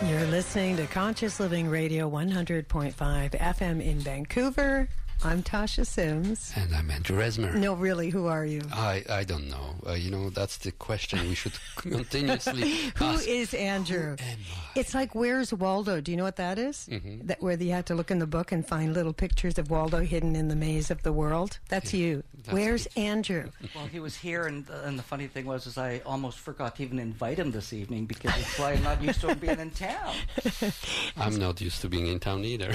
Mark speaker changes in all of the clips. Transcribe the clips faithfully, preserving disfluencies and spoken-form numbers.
Speaker 1: You're listening to Conscious Living Radio one hundred point five F M in Vancouver. I'm Tasha Sims.
Speaker 2: And I'm Andrew Resmer.
Speaker 1: No, really, who are you?
Speaker 2: I, I don't know. Uh, you know, that's the question we should continuously
Speaker 1: Who
Speaker 2: ask.
Speaker 1: is Andrew?
Speaker 2: Who am I?
Speaker 1: It's like Where's Waldo? Do you know what that is?
Speaker 2: Mm-hmm.
Speaker 1: That where you had to look in the book and find little pictures of Waldo hidden in the maze of the world? That's
Speaker 2: Yeah,
Speaker 1: you.
Speaker 2: that's
Speaker 1: Where's
Speaker 2: it.
Speaker 1: Andrew?
Speaker 3: Well, he was here, and, uh, and the funny thing was is I almost forgot to even invite him this evening because it's why I'm not used to him being in town.
Speaker 2: I'm not used to being in town either.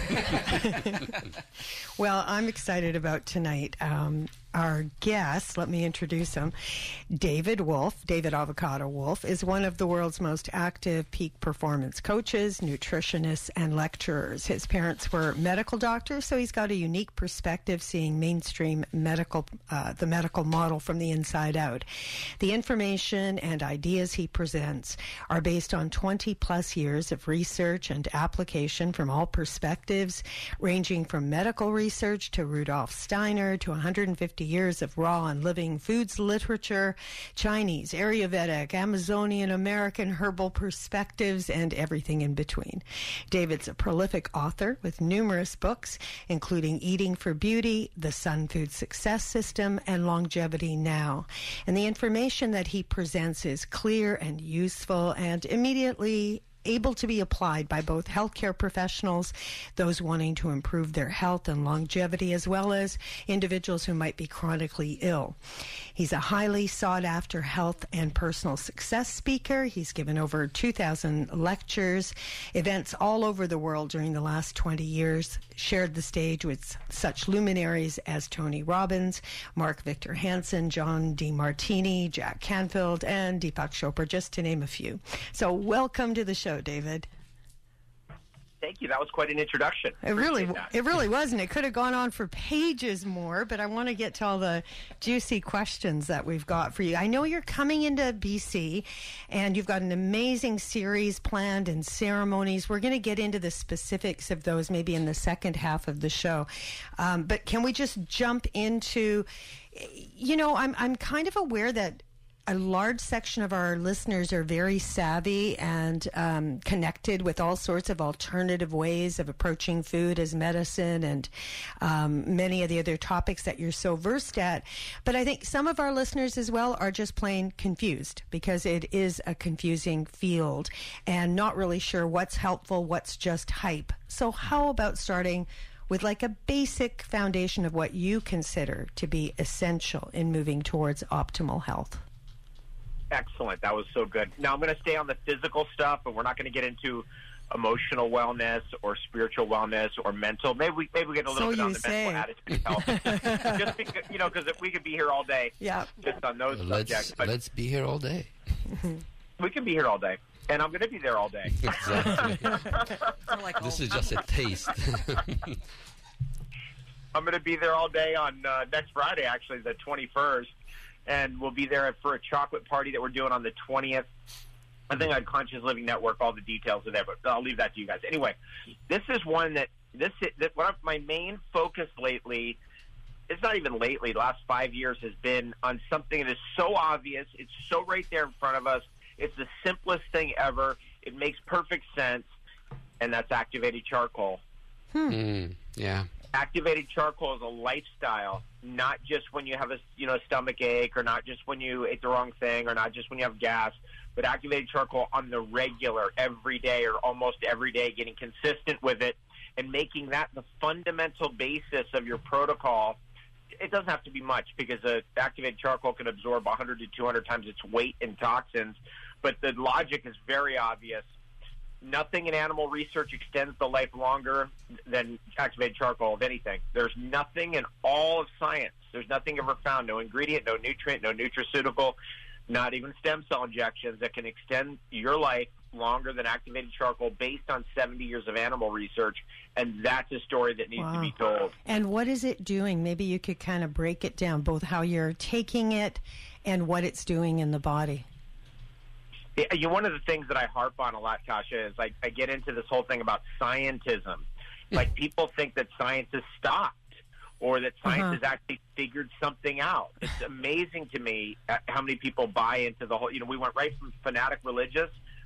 Speaker 1: Well, I'm excited about tonight. Um, our guest, let me introduce him, David Wolf, David Avocado Wolf, is one of the world's most active peak performance coaches, nutritionists, and lecturers. His parents were medical doctors, so he's got a unique perspective seeing mainstream medical, uh, the medical model from the inside out. The information and ideas he presents are based on twenty plus years of research and application from all perspectives, ranging from medical research to Rudolf Steiner to one hundred fifty years of raw and living foods literature, Chinese, Ayurvedic, Amazonian, American herbal perspectives, and everything in between. David's a prolific author with numerous books, including Eating for Beauty, The Sun Food Success System, and Longevity Now. And the information that he presents is clear and useful and immediately able to be applied by both healthcare professionals, those wanting to improve their health and longevity, as well as individuals who might be chronically ill. He's a highly sought-after health and personal success speaker. He's given over two thousand lectures, events all over the world during the last twenty years, shared the stage with such luminaries as Tony Robbins, Mark Victor Hansen, John DeMartini, Jack Canfield, and Deepak Chopra, just to name a few. So welcome to the show, David.
Speaker 4: Thank you. That was quite an introduction.
Speaker 1: It really,
Speaker 4: that.
Speaker 1: it really wasn't. It could have gone on for pages more, but I want to get to all the juicy questions that we've got for you. I know you're coming into B C, and you've got an amazing series planned and ceremonies. We're going to get into the specifics of those maybe in the second half of the show. Um, but can we just jump into, you know, I'm I'm kind of aware that a large section of our listeners are very savvy and um, connected with all sorts of alternative ways of approaching food as medicine and um, many of the other topics that you're so versed at. But I think some of our listeners as well are just plain confused because it is a confusing field and not really sure what's helpful, what's just hype. So how about starting with like a basic foundation of what you consider to be essential in moving towards optimal health?
Speaker 4: Excellent. That was so good. Now, I'm going to stay on the physical stuff, and we're not going to get into emotional wellness or spiritual wellness or mental. Maybe we maybe we get a little
Speaker 1: So
Speaker 4: bit on
Speaker 1: you
Speaker 4: the
Speaker 1: say.
Speaker 4: mental attitude health. Just because, you know, because we could be here all day
Speaker 1: Yeah.
Speaker 4: just on those
Speaker 2: let's,
Speaker 4: subjects. But
Speaker 2: let's be here all day.
Speaker 4: we can be here all day, and I'm going to be there all day.
Speaker 2: Exactly.
Speaker 3: Like
Speaker 2: This
Speaker 3: all-
Speaker 2: is just a taste.
Speaker 4: I'm going to be there all day on uh, next Friday, actually, the twenty-first. And we'll be there for a chocolate party that we're doing on the twentieth. I think on Conscious Living Network, all the details are there, but I'll leave that to you guys. Anyway, this is one that, this that one of my main focus lately, it's not even lately, the last five years has been on something that is so obvious. It's so right there in front of us. It's the simplest thing ever. It makes perfect sense, and that's activated charcoal.
Speaker 2: Mm, yeah.
Speaker 4: Activated charcoal is a lifestyle, not just when you have a you know a stomach ache, or not just when you ate the wrong thing, or not just when you have gas, but activated charcoal on the regular, every day or almost every day, getting consistent with it and making that the fundamental basis of your protocol. It doesn't have to be much because uh, activated charcoal can absorb one hundred to two hundred times its weight in toxins, but the logic is very obvious. Nothing in animal research extends the life longer than activated charcoal of anything. There's nothing in all of science. There's nothing ever found, no ingredient, no nutrient, no nutraceutical, not even stem cell injections that can extend your life longer than activated charcoal based on seventy years of animal research. And that's a story that needs
Speaker 1: Wow.
Speaker 4: to be told.
Speaker 1: And what is it doing? Maybe you could kind of break it down, both how you're taking it and what it's doing in the body.
Speaker 4: Yeah, you know, one of the things that I harp on a lot, Tasha, is I, I get into this whole thing about scientism. Like, people think that science has stopped or that science
Speaker 1: Uh-huh.
Speaker 4: has actually figured something out. It's amazing to me uh, how many people buy into the whole, you know, we went right from fanatic religious,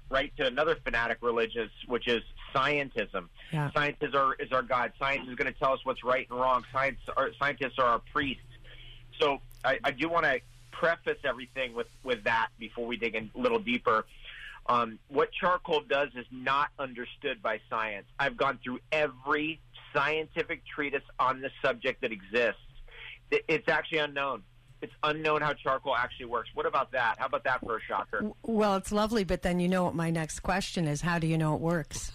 Speaker 4: right to another fanatic religion, which is scientism.
Speaker 1: Yeah.
Speaker 4: Science is our, is our God. Science is going to tell us what's right and wrong. Science, our, scientists are our priests. So I, I do want to preface everything with, with that before we dig in a little deeper. Um, what charcoal does is not understood by science. I've gone through every scientific treatise on this subject that exists. It, it's actually unknown. It's unknown how charcoal actually works. What about that? How about that for a shocker?
Speaker 1: Well, it's lovely, but then you know what my next question is. How do you know it works?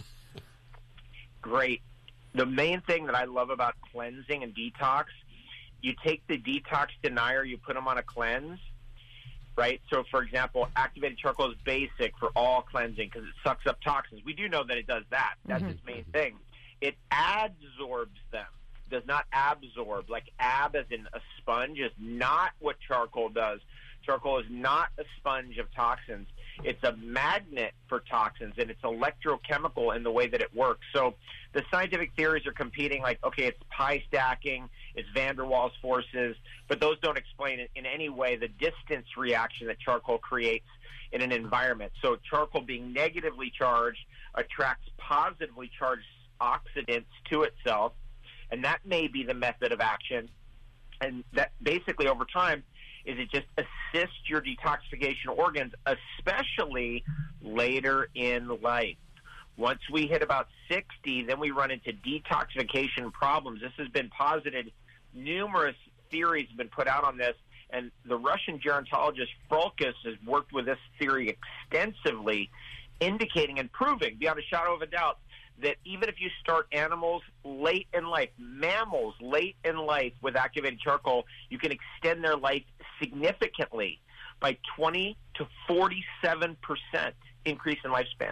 Speaker 4: Great. The main thing that I love about cleansing and detox, you take the detox denier, you put them on a cleanse, right? So, for example, activated charcoal is basic for all cleansing because it sucks up toxins. We do know that it does that. That's
Speaker 1: Mm-hmm.
Speaker 4: its main thing. It adsorbs them, does not absorb. Like ab as in a sponge is not what charcoal does. Charcoal is not a sponge of toxins. It's a magnet for toxins, and it's electrochemical in the way that it works. So the scientific theories are competing like, okay, it's pi stacking, it's van der Waals forces, but those don't explain in any way the distance reaction that charcoal creates in an environment. So charcoal being negatively charged attracts positively charged oxidants to itself, and that may be the method of action. And that basically over time is it just assists your detoxification organs, especially later in life. Once we hit about sixty, then we run into detoxification problems. This has been posited. Numerous theories have been put out on this, and the Russian gerontologist Frolkis has worked with this theory extensively, indicating and proving beyond a shadow of a doubt that even if you start animals late in life, mammals late in life with activated charcoal, you can extend their life significantly by twenty to forty-seven percent increase in lifespan.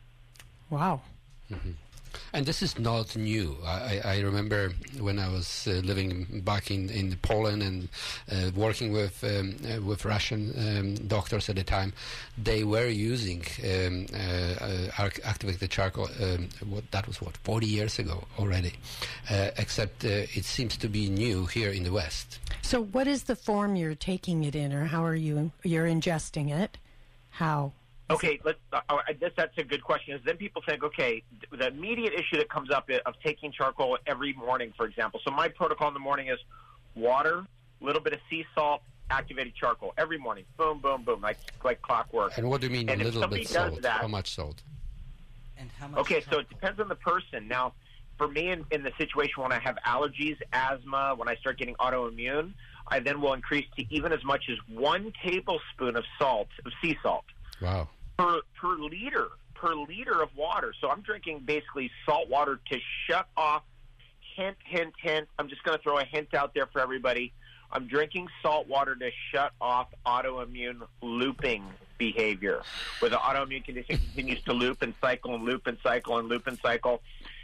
Speaker 1: Wow.
Speaker 2: Mm-hmm. And this is not new. I, I remember when I was uh, living back in, in Poland and uh, working with um, uh, with Russian um, doctors at the time, they were using um, uh, uh, activated charcoal. Um, what that was what forty years ago already. Uh, except uh, it seems to be new here in the West.
Speaker 1: So, what is the form you're taking it in, or how are you you're ingesting it? How?
Speaker 4: Okay, let's, uh, I guess that's a good question. Is then people think, okay, the immediate issue that comes up of taking charcoal every morning, for example. So my protocol in the morning is water, a little bit of sea salt, activated charcoal every morning. Boom, boom, boom, like like clockwork.
Speaker 2: And what do you mean
Speaker 4: and
Speaker 2: a little bit salt?
Speaker 4: That,
Speaker 2: how much salt?
Speaker 3: And how much
Speaker 4: okay,
Speaker 3: charcoal?
Speaker 4: so it depends on the person. Now, for me, in, in the situation when I have allergies, asthma, when I start getting autoimmune, I then will increase to even as much as one tablespoon of salt, of sea salt.
Speaker 2: Wow.
Speaker 4: Per, per liter, per liter of water. So I'm drinking basically salt water to shut off, hint, hint, hint. I'm just going to throw a hint out there for everybody. I'm drinking salt water to shut off autoimmune looping behavior, where the autoimmune condition continues to loop and cycle and loop and cycle and loop and cycle.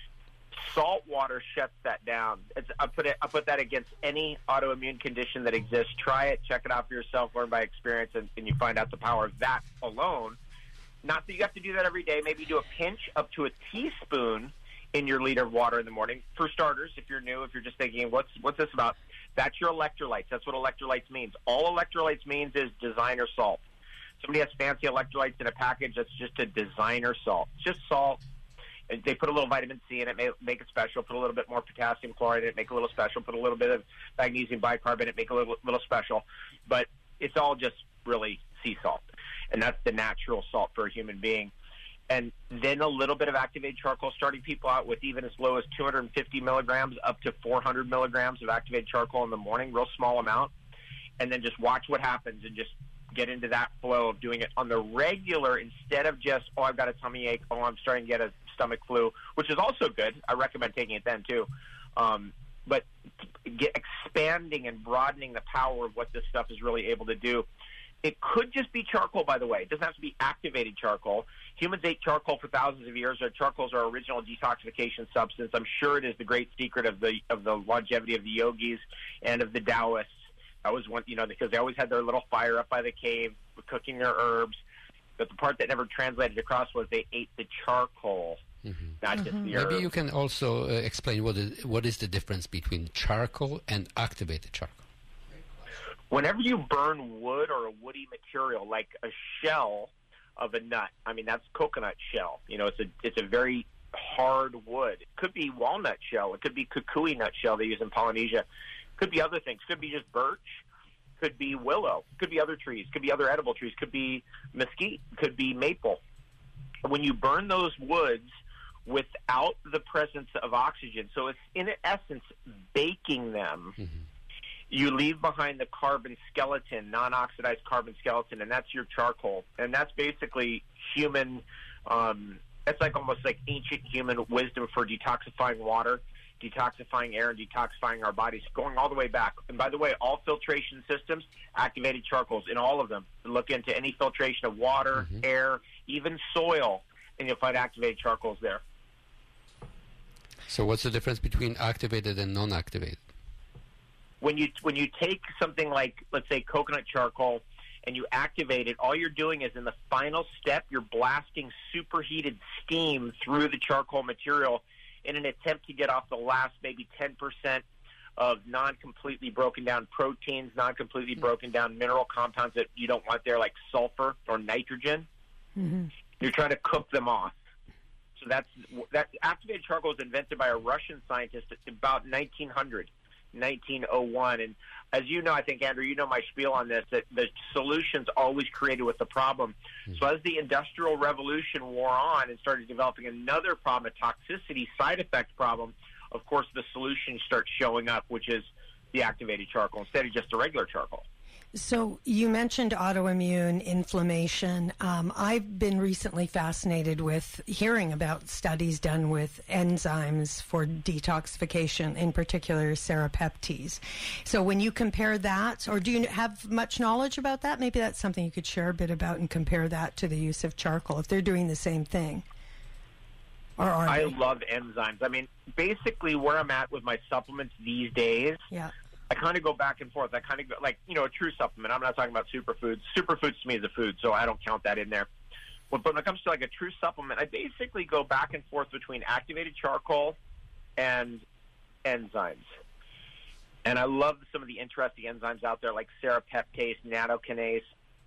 Speaker 4: Salt water shuts that down. It's, I put it. I put that against any autoimmune condition that exists. Try it, check it out for yourself, learn by experience, and, and you find out the power of that alone. Not that you have to do that every day. Maybe do a pinch up to a teaspoon in your liter of water in the morning. For starters, if you're new, if you're just thinking, what's what's this about? That's your electrolytes. That's what electrolytes means. All electrolytes means is designer salt. Somebody has fancy electrolytes in a package. That's just a designer salt. It's just salt. And they put a little vitamin C in it, make it special. Put a little bit more potassium chloride in it, make it a little special. Put a little bit of magnesium bicarbonate in it, make it a little, little special. But it's all just really sea salt. And that's the natural salt for a human being. And then a little bit of activated charcoal, starting people out with even as low as two hundred fifty milligrams up to four hundred milligrams of activated charcoal in the morning, real small amount. And then just watch what happens and just get into that flow of doing it on the regular instead of just, oh, I've got a tummy ache, oh, I'm starting to get a stomach flu, which is also good. I recommend taking it then too. Um, but get expanding and broadening the power of what this stuff is really able to do. It could just be charcoal, by the way. It doesn't have to be activated charcoal. Humans ate charcoal for thousands of years. Our charcoal is our original detoxification substance. I'm sure it is the great secret of the of the longevity of the yogis and of the Taoists. That was one, you know, because they always had their little fire up by the cave, cooking their herbs. But the part that never translated across was they ate the charcoal, mm-hmm. not mm-hmm. just the herbs.
Speaker 2: Maybe you can also uh, explain what is, what is the difference between charcoal and activated charcoal.
Speaker 4: Whenever you burn wood or a woody material, like a shell of a nut. I mean, that's coconut shell. You know, it's a it's a very hard wood. It could be walnut shell. It could be kukui nut shell they use in Polynesia. It could be other things. It could be just birch. It could be willow. It could be other trees. It could be other edible trees. It could be mesquite. It could be maple. When you burn those woods without the presence of oxygen, so it's in essence baking them, mm-hmm. you leave behind the carbon skeleton, non-oxidized carbon skeleton, and that's your charcoal. And that's basically human, um, that's like almost like ancient human wisdom for detoxifying water, detoxifying air, and detoxifying our bodies, going all the way back. And by the way, all filtration systems, activated charcoals in all of them. Look into any filtration of water, mm-hmm. air, even soil, and you'll find activated charcoals there.
Speaker 2: So what's the difference between activated and non-activated?
Speaker 4: When you when you take something like, let's say, coconut charcoal, and you activate it, all you're doing is in the final step, you're blasting superheated steam through the charcoal material in an attempt to get off the last maybe ten percent of non-completely broken down proteins, non-completely broken down mineral compounds that you don't want there, like sulfur or nitrogen. Mm-hmm. You're trying to cook them off. So that's that. Activated charcoal was invented by a Russian scientist at about nineteen hundred, nineteen oh one. And as you know, I think, Andrew, you know my spiel on this, that the solution's always created with the problem. Mm-hmm. So as the Industrial Revolution wore on and started developing another problem, a toxicity side effect problem, of course the solution starts showing up, which is the activated charcoal instead of just the regular charcoal.
Speaker 1: So you mentioned autoimmune inflammation. Um, I've been recently fascinated with hearing about studies done with enzymes for detoxification, in particular serrapeptase. So when you compare that, or do you have much knowledge about that? Maybe that's something you could share a bit about and compare that to the use of charcoal, if they're doing the same thing. Or are
Speaker 4: I
Speaker 1: they?
Speaker 4: love enzymes. I mean, basically where I'm at with my supplements these days,
Speaker 1: yeah.
Speaker 4: I kind of go back and forth. I kind of go, like, you know, a true supplement. I'm not talking about superfoods. Superfoods to me is a food, so I don't count that in there. But when it comes to like a true supplement, I basically go back and forth between activated charcoal and enzymes. And I love some of the interesting enzymes out there like serrapeptase, nattokinase,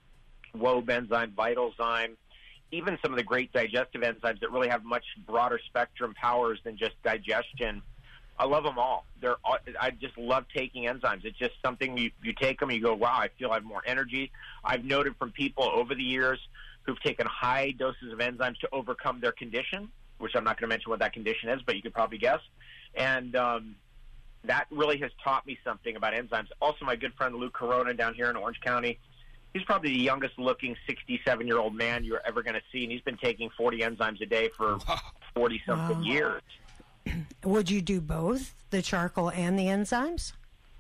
Speaker 4: Wob enzyme, Vitalzyme, even some of the great digestive enzymes that really have much broader spectrum powers than just digestion. I love them all. They're all, I just love taking enzymes. It's just something you, you take them and you go, wow, I feel I have more energy. I've noted from people over the years who've taken high doses of enzymes to overcome their condition, which I'm not going to mention what that condition is, but you could probably guess. And um, that really has taught me something about enzymes. Also, my good friend Lou Corona down here in Orange County, he's probably the youngest-looking sixty-seven-year-old man you're ever going to see, and he's been taking forty enzymes a day for forty-something wow. years.
Speaker 1: Would you do both, the charcoal and the enzymes?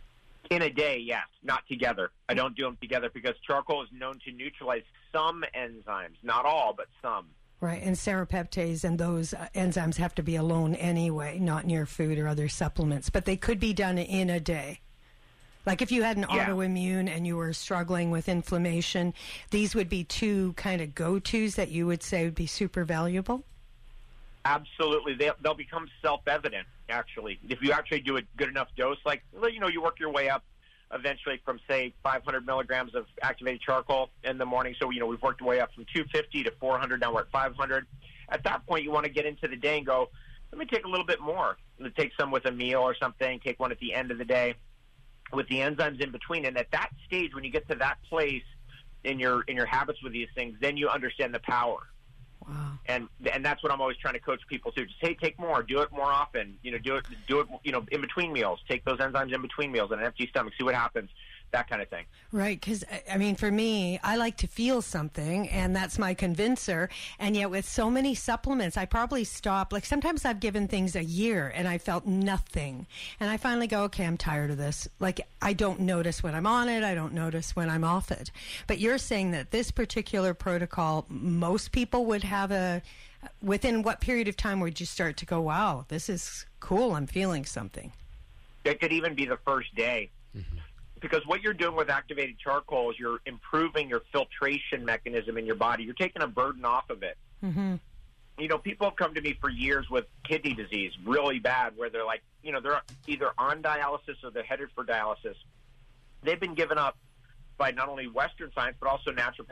Speaker 4: In a day, yes. Not together. I don't do them together because charcoal is known to neutralize some enzymes. Not all, but some.
Speaker 1: Right, and serrapeptase and those uh, enzymes have to be alone anyway, not in your food or other supplements. But they could be done in a day. Like if you had an yeah. autoimmune and you were struggling with inflammation, these would be two kind of go-tos that you would say would be super valuable?
Speaker 4: Absolutely. They, they'll become self-evident, actually. If you actually do a good enough dose, like, you know, you work your way up eventually from, say, five hundred milligrams of activated charcoal in the morning. So, you know, we've worked our way up from two fifty to four hundred. Now we're at five hundred. At that point, you want to get into the day and go, let me take a little bit more. Take some with a meal or something. Take one at the end of the day with the enzymes in between. And at that stage, when you get to that place in your in your habits with these things, then you understand the power. Wow. And and that's what I'm always trying to coach people to. Just, hey, take more. Do it more often. You know, do it, do it, you know, in between meals. Take those enzymes in between meals on an empty stomach. See what happens. That kind of thing.
Speaker 1: Right, because, I mean, for me, I like to feel something, and that's my convincer. And yet with so many supplements, I probably stop. Like, sometimes I've given things a year, and I felt nothing. And I finally go, okay, I'm tired of this. Like, I don't notice when I'm on it. I don't notice when I'm off it. But you're saying that this particular protocol, most people would have a... Within what period of time would you start to go, wow, this is cool, I'm feeling something?
Speaker 4: It could even be the first day. Mm-hmm. Because what you're doing with activated charcoal is you're improving your filtration mechanism in your body. You're taking a burden off of it. Mm-hmm. You know, people have come to me for years with kidney disease, really bad, where they're like, you know, they're either on dialysis or they're headed for dialysis. They've been given up by not only Western science, but also naturopaths,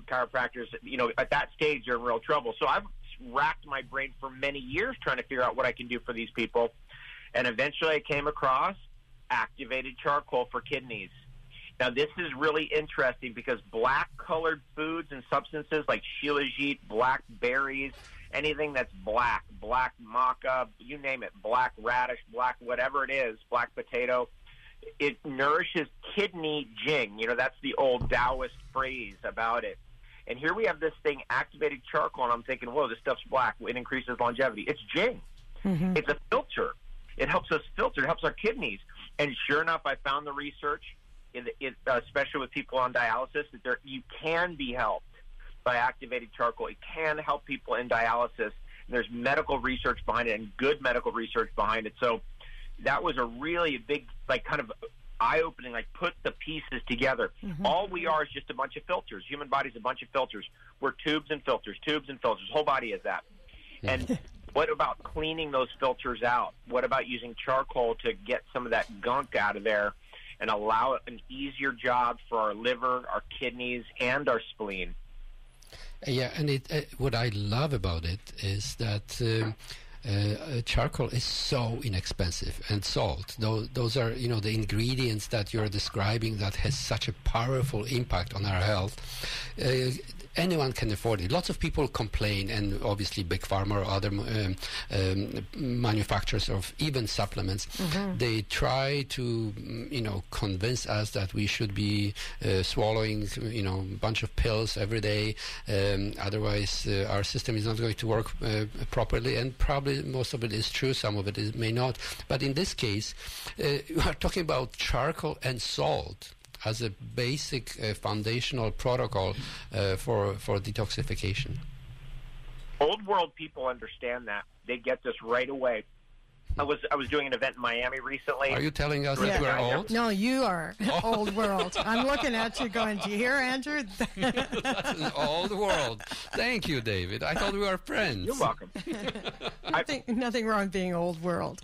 Speaker 4: chiropractors, you know, at that stage are in real trouble. So I've racked my brain for many years trying to figure out what I can do for these people. And eventually I came across activated charcoal for kidneys. Now, this is really interesting because black-colored foods and substances like shilajit, black berries, anything that's black, black maca, you name it, black radish, black whatever it is, black potato, it nourishes kidney jing. You know, that's the old Taoist phrase about it. And here we have this thing, activated charcoal, and I'm thinking, whoa, this stuff's black. It increases longevity. It's jing. Mm-hmm. It's a filter. It helps us filter. It helps our kidneys. And sure enough, I found the research, it, it, uh, especially with people on dialysis, that there, you can be helped by activated charcoal. It can help people in dialysis. And there's medical research behind it and good medical research behind it. So that was a really big, like, kind of eye-opening, like, put the pieces together. Mm-hmm. All we are is just a bunch of filters. Human body's a bunch of filters. We're tubes and filters, tubes and filters. Whole body is that. And what about cleaning those filters out? What about using charcoal to get some of that gunk out of there and allow an easier job for our liver, our kidneys, and our spleen?
Speaker 2: Yeah, and it, uh, what I love about it is that um, uh, charcoal is so inexpensive, and salt. Those, those are, you know, the ingredients that you're describing that has such a powerful impact on our health. Uh, anyone can afford it. Lots of people complain, and obviously Big Pharma or other um, um, manufacturers of even supplements, mm-hmm. they try to, you know, convince us that we should be uh, swallowing, you know, a bunch of pills every day. Um, otherwise, uh, our system is not going to work uh, properly, and probably most of it is true. Some of it is, may not. But in this case, uh, we are talking about charcoal and salt as a basic uh, foundational protocol uh, for for detoxification.
Speaker 4: Old world people understand that. They get this right away. I was I was doing an event in Miami recently.
Speaker 2: Are you telling us
Speaker 1: yeah.
Speaker 2: that we're old?
Speaker 1: No, you are old world. I'm looking at you going, do you hear, Andrew?
Speaker 2: That's an old world. Thank you, David. I thought we were friends.
Speaker 4: You're welcome.
Speaker 1: nothing, nothing wrong being old world.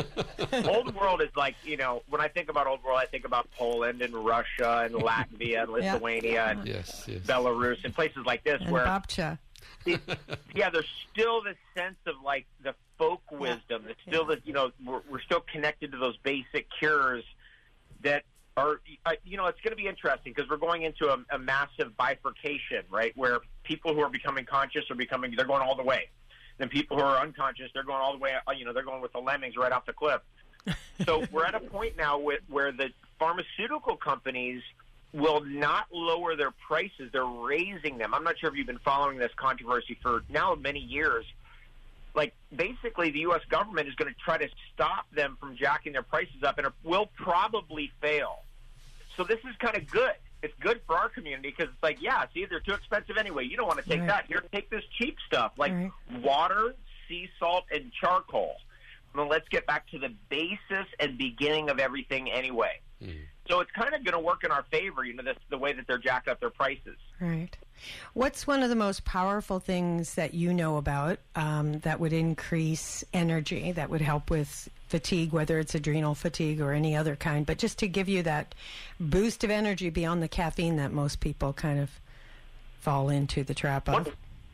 Speaker 4: Old world is like, you know, when I think about old world, I think about Poland and Russia and Latvia and Lithuania yeah. and
Speaker 2: yes, yes.
Speaker 4: Belarus and places like this
Speaker 1: and
Speaker 4: where...
Speaker 1: Babcha.
Speaker 4: It, yeah, there's still this sense of, like, the folk wisdom. It's still yeah. that, you know, we're, we're still connected to those basic cures that are, uh, you know, it's going to be interesting because we're going into a, a massive bifurcation, right, where people who are becoming conscious are becoming, they're going all the way. Then people who are unconscious, they're going all the way, you know, they're going with the lemmings right off the cliff. So we're at a point now with, where the pharmaceutical companies will not lower their prices. They're raising them. I'm not sure if you've been following this controversy for now many years. Like, basically, the U S government is going to try to stop them from jacking their prices up, and it will probably fail. So this is kind of good. It's good for our community because it's like, yeah, see, they're too expensive anyway. You don't want to take right. that. Here, take this cheap stuff like right. water, sea salt, and charcoal. Well, let's get back to the basis and beginning of everything anyway. Mm. So it's kind of going to work in our favor, you know, this, the way that they're jacked up their prices.
Speaker 1: Right. What's one of the most powerful things that you know about um, that would increase energy, that would help with fatigue, whether it's adrenal fatigue or any other kind, but just to give you that boost of energy beyond the caffeine that most people kind of fall into the trap of?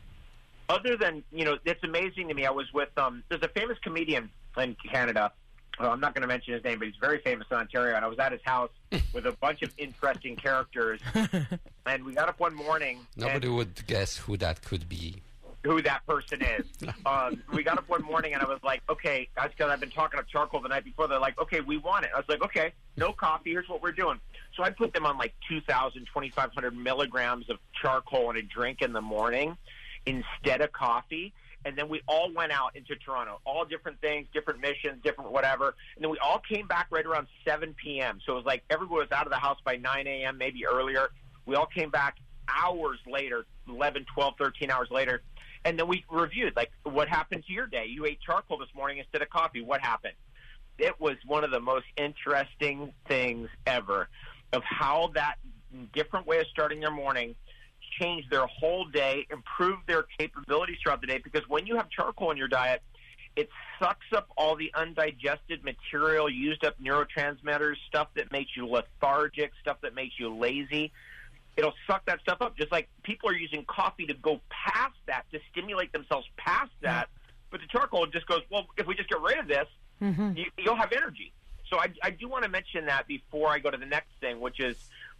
Speaker 4: Other than, you know, it's amazing to me. I was with, um, there's a famous comedian in Canada. Well, I'm not going to mention his name, but he's very famous in Ontario. And I was at his house with a bunch of interesting characters. And we got up one morning.
Speaker 2: Nobody would guess who that could be.
Speaker 4: Who that person is. um, we got up one morning, and I was like, okay, that's because I've been talking to charcoal the night before. They're like, okay, we want it. I was like, okay, no coffee. Here's what we're doing. So I put them on like two thousand, twenty-five hundred milligrams of charcoal in a drink in the morning instead of coffee. And then we all went out into Toronto, all different things, different missions, different whatever. And then we all came back right around seven p.m. So it was like everyone was out of the house by nine a.m., maybe earlier. We all came back hours later, eleven, twelve, thirteen hours later. And then we reviewed, like, what happened to your day? You ate charcoal this morning instead of coffee. What happened? It was one of the most interesting things ever of how that different way of starting their morning changed their whole day, improved their capabilities throughout the day, because when you have charcoal in your diet, it sucks up all the undigested material, used up neurotransmitters, stuff that makes you lethargic, stuff that makes you lazy. it'll suck that stuff up. Just like people are using coffee to go past that, to stimulate themselves past that. But the charcoal just goes, well, if we just get rid of this, mm-hmm. you, you'll have energy. So I, I do want to mention that before I go to the next thing, which is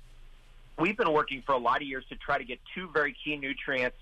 Speaker 4: we've been working for a lot of years to try to get two very key nutrients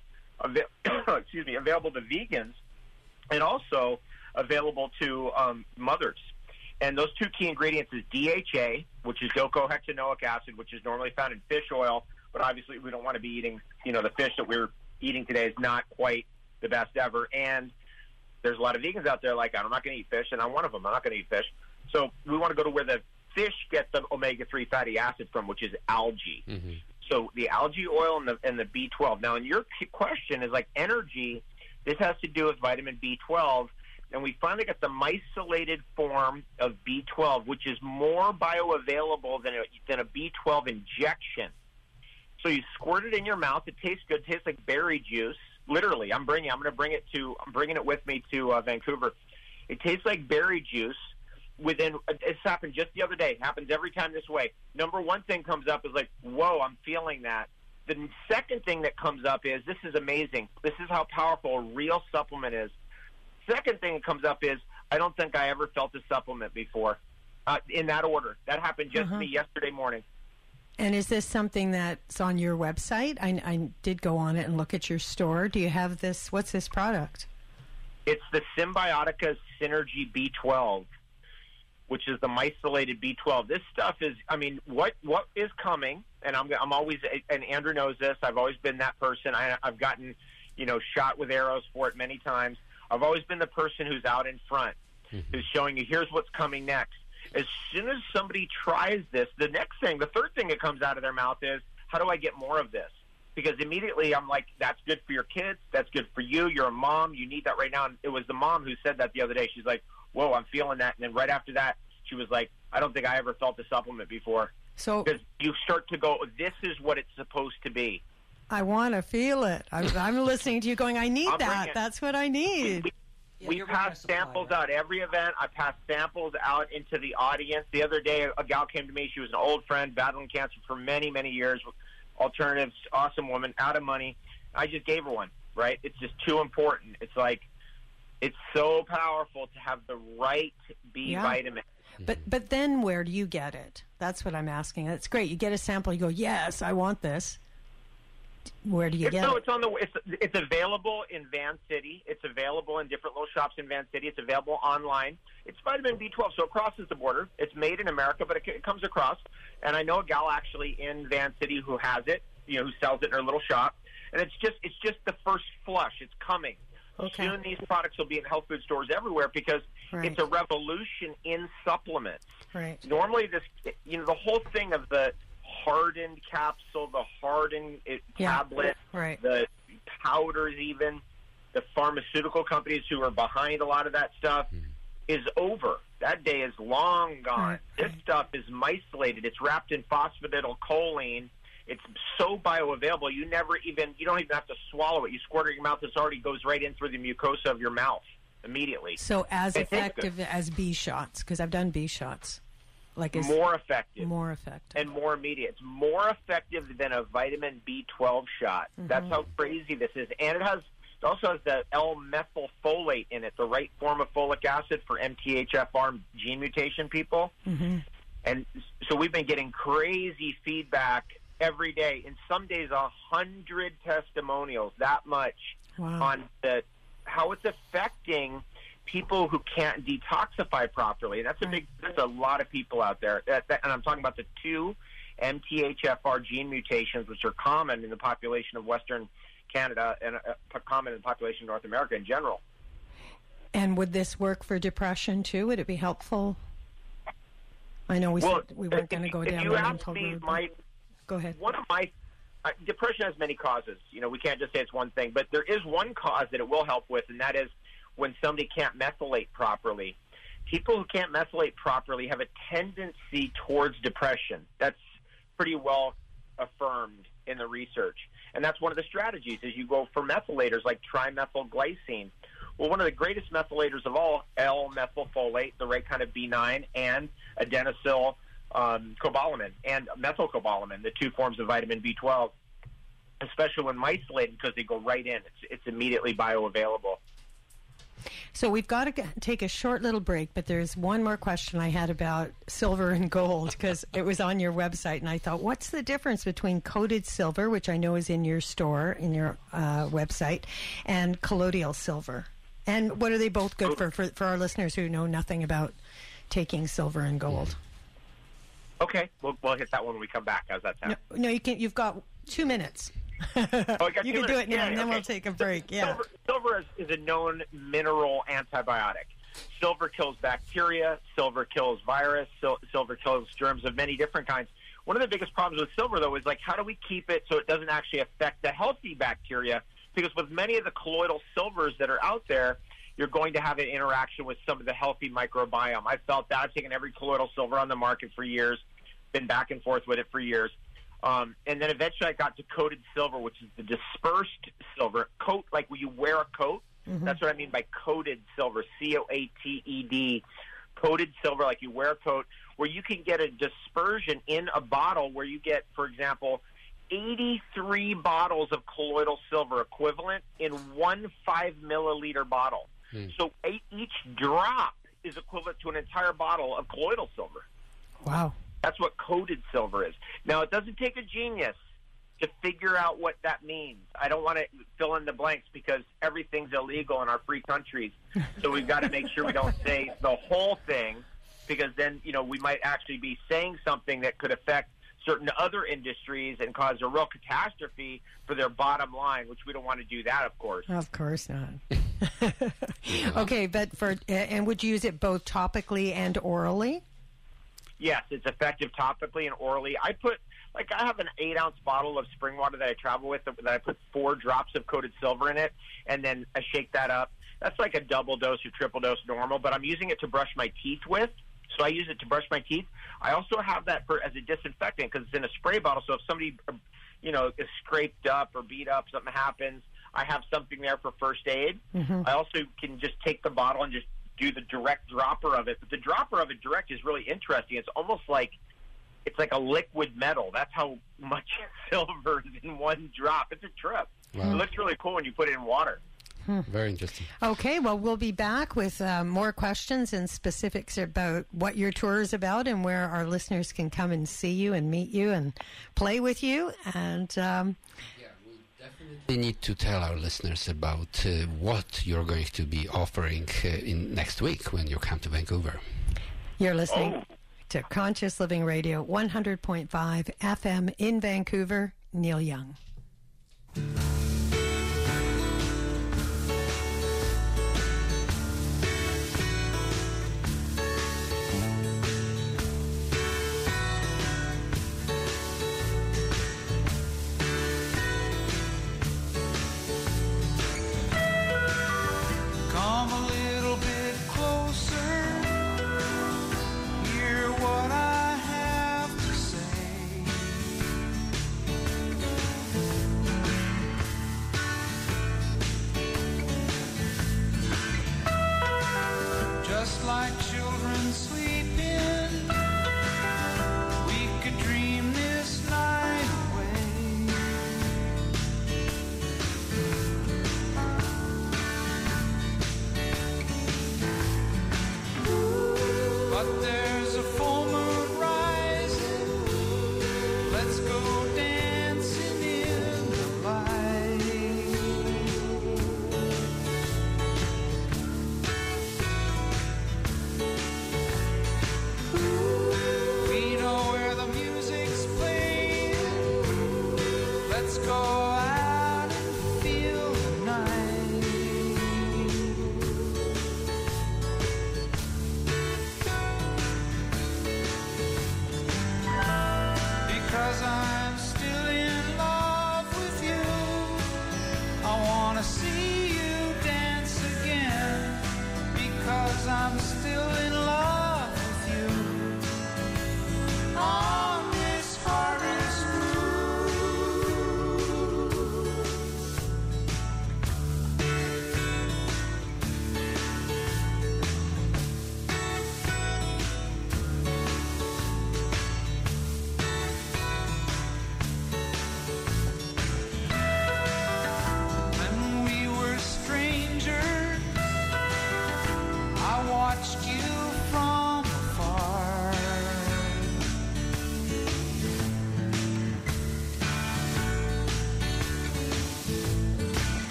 Speaker 4: av- excuse me, available to vegans and also available to um, mothers. And those two key ingredients is D H A, which is docosahexaenoic acid, which is normally found in fish oil, but obviously we don't want to be eating, you know, the fish that we're eating today is not quite the best ever. And there's a lot of vegans out there like, I'm not going to eat fish, and I'm one of them. I'm not going to eat fish. So we want to go to where the fish get the omega three fatty acid from, which is algae. Mm-hmm. So the algae oil and the, and the B twelve. Now, in your question is like energy, this has to do with vitamin B twelve. And we finally got the mycelated form of B twelve, which is more bioavailable than a, than a B twelve injection. So you squirt it in your mouth. It tastes good. It tastes like berry juice. Literally, I'm bringing. I'm going to bring it to. I'm bringing it with me to uh, Vancouver. It tastes like berry juice. Within, it's happened just the other day. It happens every time this way. Number one thing comes up is like, whoa, I'm feeling that. The second thing that comes up is, this is amazing. This is how powerful a real supplement is. Second thing that comes up is, I don't think I ever felt a supplement before. Uh, in that order. That happened just uh-huh. to me yesterday morning.
Speaker 1: And is this something that's on your website? I, I did go on it and look at your store. Do you have this? What's this product?
Speaker 4: It's the Symbiotica Synergy B twelve, which is the mycelated B twelve. This stuff is, I mean, what what is coming, and I'm I'm always, and Andrew knows this, I've always been that person. I, I've gotten, you know, shot with arrows for it many times. I've always been the person who's out in front, mm-hmm. who's showing you, here's what's coming next. As soon as somebody tries this, the next thing, the third thing that comes out of their mouth is, how do I get more of this? Because immediately I'm like, that's good for your kids. That's good for you. You're a mom. You need that right now. And it was the mom who said that the other day. She's like, whoa, I'm feeling that. And then right after that, she was like, I don't think I ever felt a supplement before. So because you start to go, this is what it's supposed to be.
Speaker 1: I want to feel it. I'm, I'm listening to you going, I need that. That's what I need.
Speaker 4: We, we, yeah, we pass samples out every event. I pass samples out into the audience. The other day, a gal came to me. She was an old friend, battling cancer for many, many years. Alternatives, awesome woman, out of money. I just gave her one, right? It's just too important. It's like, it's so powerful to have the right B yeah. vitamin.
Speaker 1: But but then where do you get it? That's what I'm asking. It's great. You get a sample. You go, yes, I want this. Where do you
Speaker 4: it's,
Speaker 1: get
Speaker 4: no,
Speaker 1: it?
Speaker 4: It's on the. It's, it's available in Van City. It's available in different little shops in Van City. It's available online. It's vitamin B twelve, so it crosses the border. It's made in America, but it, it comes across. And I know a gal actually in Van City who has it. You know, who sells it in her little shop. And it's just it's just the first flush. It's coming. Okay. Soon these products will be in health food stores everywhere because right. it's a revolution in supplements.
Speaker 1: Right.
Speaker 4: Normally, this you know the whole thing of the hardened capsule, the hardened it,
Speaker 1: yeah.
Speaker 4: tablet,
Speaker 1: right.
Speaker 4: the powders, even the pharmaceutical companies who are behind a lot of that stuff mm. is over. That day is long gone. Right. This stuff is mycelated. It's wrapped in phosphatidylcholine. It's so bioavailable, you never even, you don't even have to swallow it. You squirt it in your mouth, it already goes right in through the mucosa of your mouth immediately.
Speaker 1: So as it effective as B shots, because I've done B shots. Like is
Speaker 4: more effective.
Speaker 1: More effective.
Speaker 4: And more immediate. It's more effective than a vitamin B twelve shot. Mm-hmm. That's how crazy this is. And it has, it also has the L-methylfolate in it, the right form of folic acid for M T H F R gene mutation people. Mm-hmm. And so we've been getting crazy feedback every day, and some days a hundred testimonials, that much wow. on the how it's affecting people who can't detoxify properly. And that's a big, there's a lot of people out there. That, that, and I'm talking about the two M T H F R gene mutations, which are common in the population of Western Canada and uh, common in the population of North America in general.
Speaker 1: And would this work for depression too? Would it be helpful? I know we
Speaker 4: well,
Speaker 1: said we weren't going to go down the mental road.
Speaker 4: My,
Speaker 1: Go ahead.
Speaker 4: One of my uh, depression has many causes. You know, we can't just say it's one thing, but there is one cause that it will help with, and that is when somebody can't methylate properly. People who can't methylate properly have a tendency towards depression. That's pretty well affirmed in the research, and that's one of the strategies. Is you go for methylators like trimethylglycine. Well, one of the greatest methylators of all, L-methylfolate, the right kind of B nine, and adenosyl um, cobalamin and methylcobalamin, the two forms of vitamin B twelve, especially when isolated because they go right in. It's, it's immediately bioavailable.
Speaker 1: So we've got to g- take a short little break, but there's one more question I had about silver and gold because it was on your website, and I thought, what's the difference between coated silver, which I know is in your store, in your uh, website, and colloidal silver? And what are they both good for, for, for our listeners who know nothing about taking silver and gold?
Speaker 4: Okay, we'll, we'll hit that one when we come back. How's that sound?
Speaker 1: No, no you can. You've got two minutes.
Speaker 4: Oh, got
Speaker 1: you
Speaker 4: two
Speaker 1: can do it now,
Speaker 4: yeah,
Speaker 1: and then
Speaker 4: okay.
Speaker 1: we'll take a break. Yeah.
Speaker 4: Silver, silver is, is a known mineral antibiotic. Silver kills bacteria. Silver kills virus. Sil- silver kills germs of many different kinds. One of the biggest problems with silver, though, is like how do we keep it so it doesn't actually affect the healthy bacteria? Because with many of the colloidal silvers that are out there, you're going to have an interaction with some of the healthy microbiome. I felt that. I've taken every colloidal silver on the market for years, been back and forth with it for years. Um, and then eventually I got to coated silver, which is the dispersed silver. Coat, like when you wear a coat. Mm-hmm. That's what I mean by coated silver, C O A T E D. Coated silver, like you wear a coat, where you can get a dispersion in a bottle where you get, for example, eighty-three bottles of colloidal silver equivalent in one five milliliter bottle. Mm. So eight, each drop is equivalent to an entire bottle of colloidal silver.
Speaker 1: Wow.
Speaker 4: That's what coated silver is. Now, it doesn't take a genius to figure out what that means. I don't want to fill in the blanks because everything's illegal in our free countries. So we've got to make sure we don't say the whole thing because then, you know, we might actually be saying something that could affect certain other industries and cause a real catastrophe for their bottom line, which we don't want to do that, of course.
Speaker 1: Of course not. Okay, but for and would you use it both topically and orally?
Speaker 4: Yes, it's effective topically and orally. I put, like, I have an eight-ounce bottle of spring water that I travel with that I put four drops of coated silver in it, and then I shake that up. That's like a double dose or triple dose normal, but I'm using it to brush my teeth with. So I use it to brush my teeth. I also have that for as a disinfectant because it's in a spray bottle. So if somebody, you know, is scraped up or beat up, something happens, I have something there for first aid. Mm-hmm. I also can just take the bottle and just do the direct dropper of it. But the dropper of it direct is really interesting. It's almost like it's like a liquid metal. That's how much silver is in one drop. It's a trip. Wow. It looks really cool when you put it in water.
Speaker 2: Hmm. Very interesting.
Speaker 1: Okay, well, we'll be back with uh, more questions and specifics about what your tour is about and where our listeners can come and see you and meet you and play with you. And um,
Speaker 2: yeah, we definitely need to tell our listeners about uh, what you're going to be offering uh, in next week when you come to Vancouver.
Speaker 1: You're listening oh. to Conscious Living Radio, one hundred point five F M in Vancouver. Neil Young.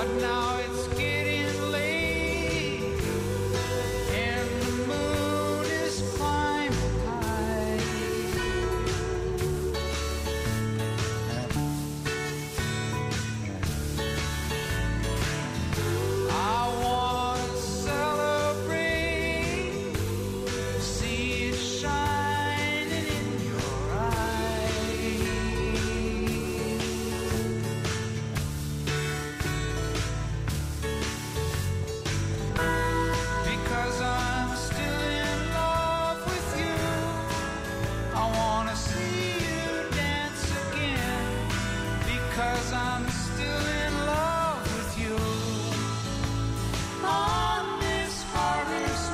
Speaker 5: now it's getting late, and the moon is climbing high. I want to celebrate, see it shining in your eyes. Because I'm still in love with you, I want to see you dance again. Because I'm still in love with you on this harvest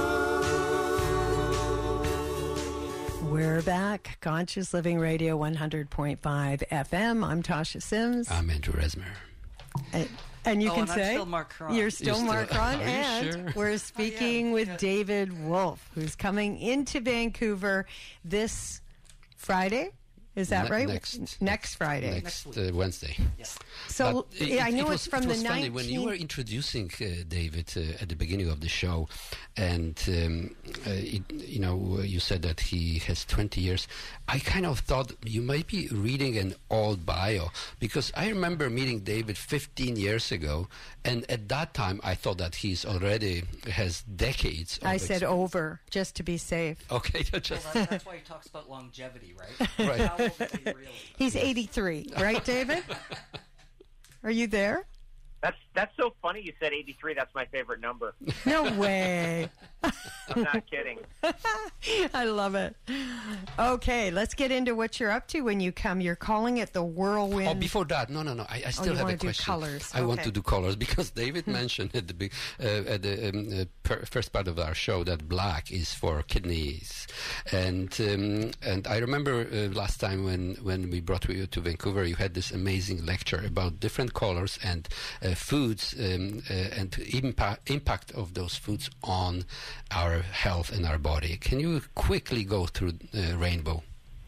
Speaker 5: moon.
Speaker 1: We're back. Conscious Living Radio one hundred point five F M. I'm Tasha Sims.
Speaker 2: I'm Andrew Resmer.
Speaker 1: And, and you
Speaker 3: Oh,
Speaker 1: can
Speaker 3: and I'm
Speaker 1: say
Speaker 3: still Mark Cron.
Speaker 1: you're still
Speaker 2: You're
Speaker 1: Mark
Speaker 2: still-
Speaker 1: Cron,
Speaker 2: Are you
Speaker 1: and
Speaker 2: sure?
Speaker 1: we're speaking with
Speaker 3: Yeah.
Speaker 1: David Wolf, who's coming into Vancouver this Friday. Is that
Speaker 2: Ne-
Speaker 1: right?
Speaker 2: next-
Speaker 1: next Friday.
Speaker 2: Next uh, Wednesday.
Speaker 1: So
Speaker 2: But it-
Speaker 1: yeah, I
Speaker 2: it-
Speaker 1: know
Speaker 2: it
Speaker 1: it's
Speaker 2: was-
Speaker 1: from
Speaker 2: it
Speaker 1: the
Speaker 2: was funny
Speaker 1: nineteenth.
Speaker 2: when you were introducing uh, David uh, at the beginning of the show, and um, uh, it, you know, uh, you said that he has twenty years. I kind of thought you might be reading an old bio, because I remember meeting David fifteen years ago, and at that time I thought that he's already has decades. Of
Speaker 1: I said
Speaker 2: experience.
Speaker 1: over just to be safe.
Speaker 2: Okay,
Speaker 3: Well,
Speaker 2: just
Speaker 3: that, that's why he talks about longevity, right?
Speaker 2: Right.
Speaker 3: How old is he really?
Speaker 1: He's eighty-three, right, David? Are you there?
Speaker 4: That's that's so funny. You said eighty-three. That's my favorite number.
Speaker 1: No way.
Speaker 4: I'm not kidding.
Speaker 1: I love it. Okay, let's get into what you're up to when you come. You're calling it the Whirlwind.
Speaker 2: Oh, before that, no, no, no. I, I still
Speaker 1: you
Speaker 2: have
Speaker 1: wanna
Speaker 2: a
Speaker 1: do
Speaker 2: question.
Speaker 1: colours.
Speaker 2: I want
Speaker 1: Okay.
Speaker 2: to do colors because David mentioned at the big, uh, at the um, uh, per, first part of our show that black is for kidneys, and um, and I remember uh, last time when when we brought you to Vancouver, you had this amazing lecture about different colors and uh, foods um, uh, and impact impact of those foods on our health and our body. Can you quickly go through uh, rainbow?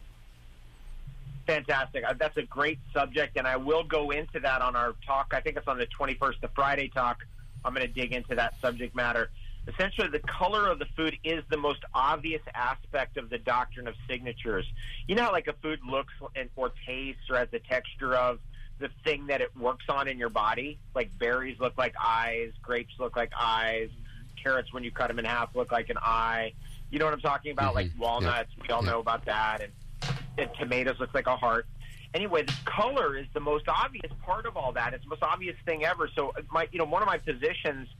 Speaker 4: Fantastic. Uh, That's a great subject, and I will go into that on our talk. I think it's on the twenty-first, the Friday talk. I'm going to dig into that subject matter. Essentially, the color of the food is the most obvious aspect of the doctrine of signatures. You know how like a food looks and, or tastes or has the texture of the thing that it works on in your body? Like berries look like eyes, grapes look like eyes, carrots, when you cut them in half, look like an eye. You know what I'm talking about?
Speaker 2: Mhm.
Speaker 4: Like walnuts, we all
Speaker 2: Yeah.
Speaker 4: know about that. And and tomatoes look like a heart. Anyway, the color is the most obvious part of all that. It's the most obvious thing ever. So, my, you know, one of my positions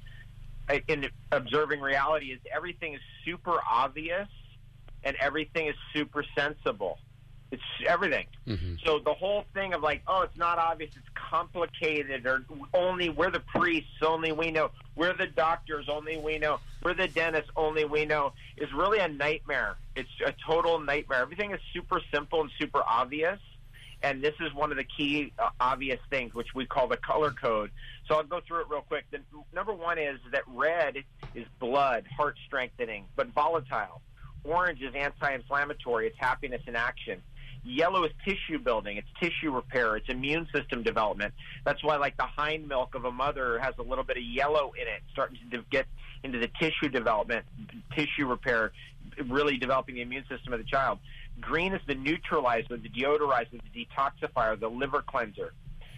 Speaker 4: in observing reality is everything is super obvious and everything is super sensible. It's everything.
Speaker 2: Mm-hmm.
Speaker 4: So the whole thing of like, oh, it's not obvious, it's complicated, or only we're the priests, only we know, we're the doctors, only we know, we're the dentists, only we know, is really a nightmare. It's a total nightmare. Everything is super simple and super obvious, and this is one of the key uh, obvious things, which we call the color code. So I'll go through it real quick. The, number one is that red is blood, heart strengthening, but volatile. Orange is anti-inflammatory. It's happiness in action. Yellow is tissue building. It's tissue repair. It's immune system development. That's why, like, the hind milk of a mother has a little bit of yellow in it, starting to get into the tissue development, tissue repair, really developing the immune system of the child. Green is the neutralizer, the deodorizer, the detoxifier, the liver cleanser.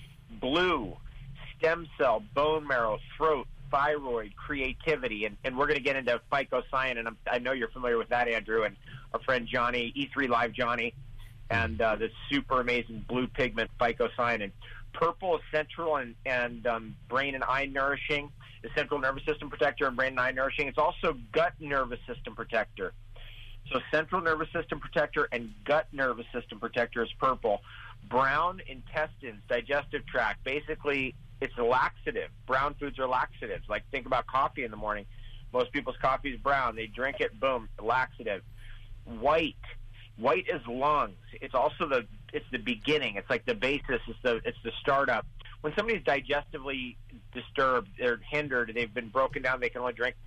Speaker 4: Blue, stem cell, bone marrow, throat, thyroid, creativity, and, and we're going to get into phycocyanin, and I'm, I know you're familiar with that, Andrew, and our friend Johnny, E three Live Johnny, and uh, the super amazing blue pigment phycocyanin. Purple is central and, and um, brain and eye nourishing, the central nervous system protector and brain and eye nourishing. It's also gut nervous system protector. So central nervous system protector and gut nervous system protector is purple. Brown, intestines, digestive tract. Basically, it's a laxative. Brown foods are laxatives. Like, think about coffee in the morning. Most people's coffee is brown. They drink it, boom, laxative. White. White is lungs. It's also the it's the beginning. It's like the basis. It's the it's the startup. When somebody's digestively disturbed, they're hindered, they've been broken down, they can only drink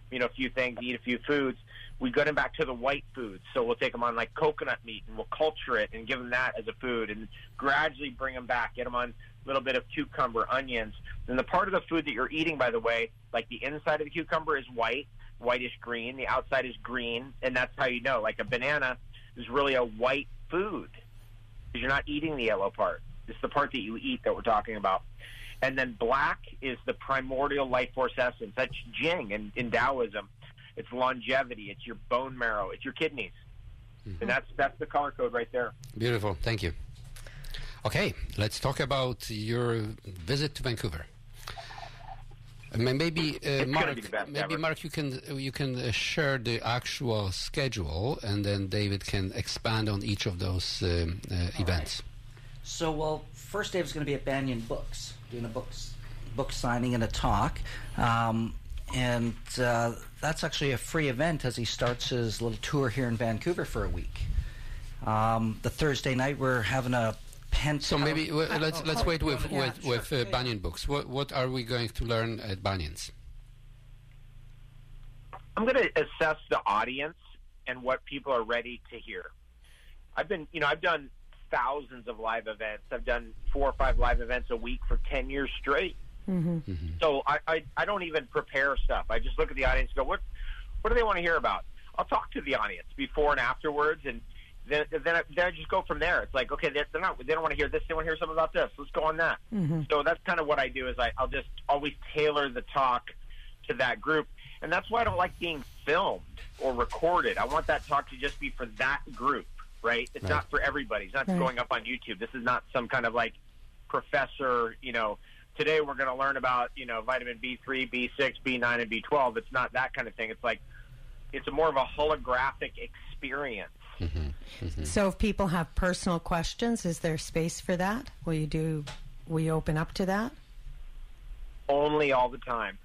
Speaker 4: you know, a few things, eat a few foods, we get them back to the white foods. So we'll take them on like coconut meat, and we'll culture it and give them that as a food, and gradually bring them back, get them on a little bit of cucumber, onions. And the part of the food that you're eating, by the way, like the inside of the cucumber is white, whitish green, the outside is green, and that's how you know. Like a banana is really a white food because you're not eating the yellow part. It's the part that you eat that we're talking about. And then black is the primordial life force essence. That's Jing in, in Taoism. It's longevity. It's your bone marrow. It's your kidneys. Mm-hmm. And that's that's the color code right there.
Speaker 2: Beautiful. Thank you. Okay, let's talk about your visit to Vancouver. I mean, maybe uh, Mark, maybe
Speaker 4: ever.
Speaker 2: Mark, you can you can uh, share the actual schedule, and then David can expand on each of those um, uh, events.
Speaker 3: Right. So, well, first David's going to be at Banyan Books, doing a books book signing and a talk, um, and uh, that's actually a free event as he starts his little tour here in Vancouver for a week. Um, the Thursday night we're having a Penthouse.
Speaker 2: So maybe w- let's let's wait with
Speaker 3: yeah,
Speaker 2: with,
Speaker 3: sure.
Speaker 2: with uh, Banyan Books. What what are we going to learn at Banyan's?
Speaker 4: I'm going to assess the audience and what people are ready to hear. I've been, you know, I've done thousands of live events. I've done four or five live events a week for ten years straight.
Speaker 1: Mm-hmm.
Speaker 2: Mm-hmm.
Speaker 4: So I, I I don't even prepare stuff. I just look at the audience and go, what what do they want to hear about? I'll talk to the audience before and afterwards, and Then, then, I, then I just go from there. It's like, okay, they're, they're not, they don't want to hear this. They want to hear something about this. Let's go on that.
Speaker 1: Mm-hmm.
Speaker 4: So that's kind of what I do is I, I'll just always tailor the talk to that group. And that's why I don't like being filmed or recorded. I want that talk to just be for that group, right? It's
Speaker 2: Right.
Speaker 4: not for everybody. It's not
Speaker 1: Right.
Speaker 4: going up on YouTube. This is not some kind of like professor, you know, today we're going to learn about, you know, vitamin B three, B six, B nine, and B twelve. It's not that kind of thing. It's like, it's a more of a holographic experience.
Speaker 2: Mm-hmm. Mm-hmm.
Speaker 1: So if people have personal questions, is there space for that? Will you do? Will you open up to that?
Speaker 4: Only all the time.